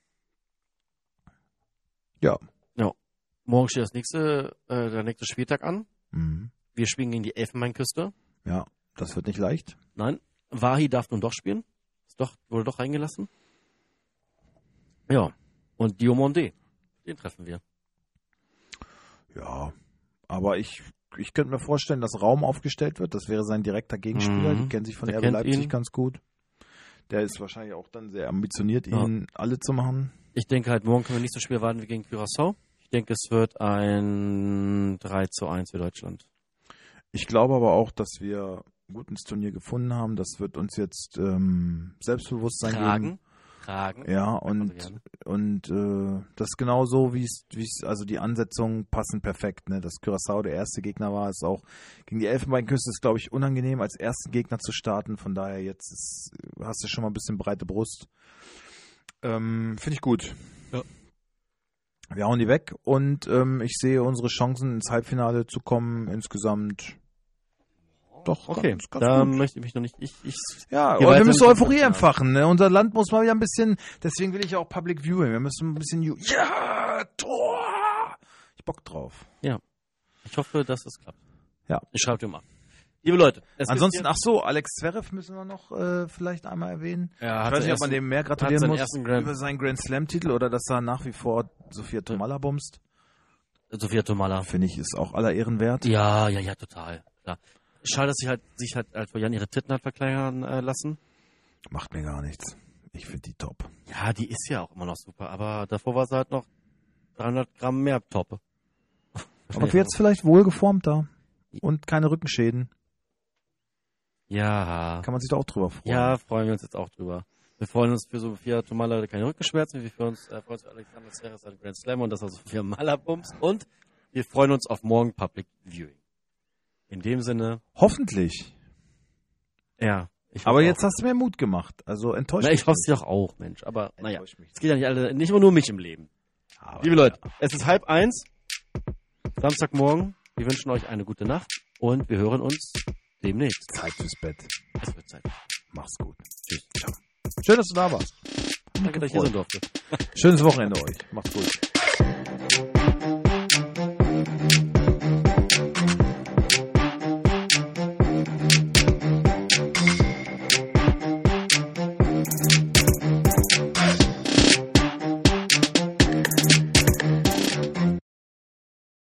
ja. Morgen steht das nächste, äh, der nächste Spieltag an. Mhm. Wir spielen gegen die Elfenbeinküste. Ja, das wird nicht leicht. Nein, Wahi darf nun doch spielen. Ist doch, wurde doch reingelassen. Ja. Und Diomande. Den treffen wir. Ja, aber ich, ich könnte mir vorstellen, dass Raum aufgestellt wird. Das wäre sein direkter Gegenspieler. Mhm. Die kennen sich von Der R B kennt Leipzig ihn. ganz gut. Der ist wahrscheinlich auch dann sehr ambitioniert, Ja. ihn alle zu machen. Ich denke halt, morgen können wir nicht so schwer warten wie gegen Curaçao. Ich denke, es wird ein drei zu eins für Deutschland. Ich glaube aber auch, dass wir gut ins Turnier gefunden haben. Das wird uns jetzt ähm, Selbstbewusstsein Tragen. geben. Tragen. Ja, Sagt man so und, gerne. und äh, das ist genau so, wie es, wie es, also die Ansetzungen passen perfekt. Ne? Dass Curaçao der erste Gegner war, ist auch gegen die Elfenbeinküste ist, glaube ich, unangenehm, als ersten Gegner zu starten. Von daher jetzt ist, hast du schon mal ein bisschen breite Brust. Ähm, Finde ich gut. Ja. Wir hauen die weg und ähm, ich sehe unsere Chancen ins Halbfinale zu kommen insgesamt doch Okay, ganz, ganz da gut. möchte ich mich noch nicht. Ich, ich, Ja, Geh aber weiter wir müssen mit- Euphorie Ja. entfachen. Ne? Unser Land muss mal wieder ein bisschen, deswegen will ich ja auch Public Viewing. Wir müssen ein bisschen, Ju- ja, Tor! Ich Bock drauf. ich hoffe, dass es klappt. Ja. Ich schreibe dir mal. Liebe Leute, es Ansonsten, gibt ach so, Alex Zverev müssen wir noch äh, vielleicht einmal erwähnen. hier, er Ich hat weiß nicht, ob seinen man dem mehr hat gratulieren seinen muss ersten Grand- über seinen Grand Slam-Titel oder dass er nach wie vor Sophia Tomalla bumst. ersten- Sophia Tomalla. Finde ich, ist auch aller Ehren wert. Ja, ja, ja, total. Klar. Schade, dass sie halt sich halt als vor Jahren ihre Titten hat verkleinern äh, lassen. Macht mir gar nichts. Ich finde die top. Ja, die ist ja auch immer noch super, aber davor war sie halt noch dreihundert Gramm mehr top. Aber jetzt vielleicht wohlgeformter und keine Rückenschäden. Ja. Kann man sich da auch drüber freuen. Ja, freuen wir uns jetzt auch drüber. Wir freuen uns für Sophia Tomalla keine Rückenschmerzen. Wir freuen uns, äh, freuen uns für Alexander Zverev seinen Grand Slam und dass er Sophia Tomalla bumst. Und wir freuen uns auf morgen Public Viewing. In dem Sinne, Hoffentlich. ja. Ich Aber hoffe jetzt auch. hast du mir Mut gemacht. Also enttäuscht Na, ich mich hoffe es ja auch, Mensch. Aber nicht. naja, Enttäuscht mich es geht ja nicht alle, nicht immer nur um mich im Leben. Aber Liebe Leute, es ist halb eins, Samstagmorgen. Wir wünschen euch eine gute Nacht und wir hören uns demnächst. Zeit fürs Bett. Es wird Zeit. Mach's gut. Tschüss. Ciao. Schön, dass du da warst. Danke, dass ich hier sein durfte. Schönes Wochenende euch. Macht's gut.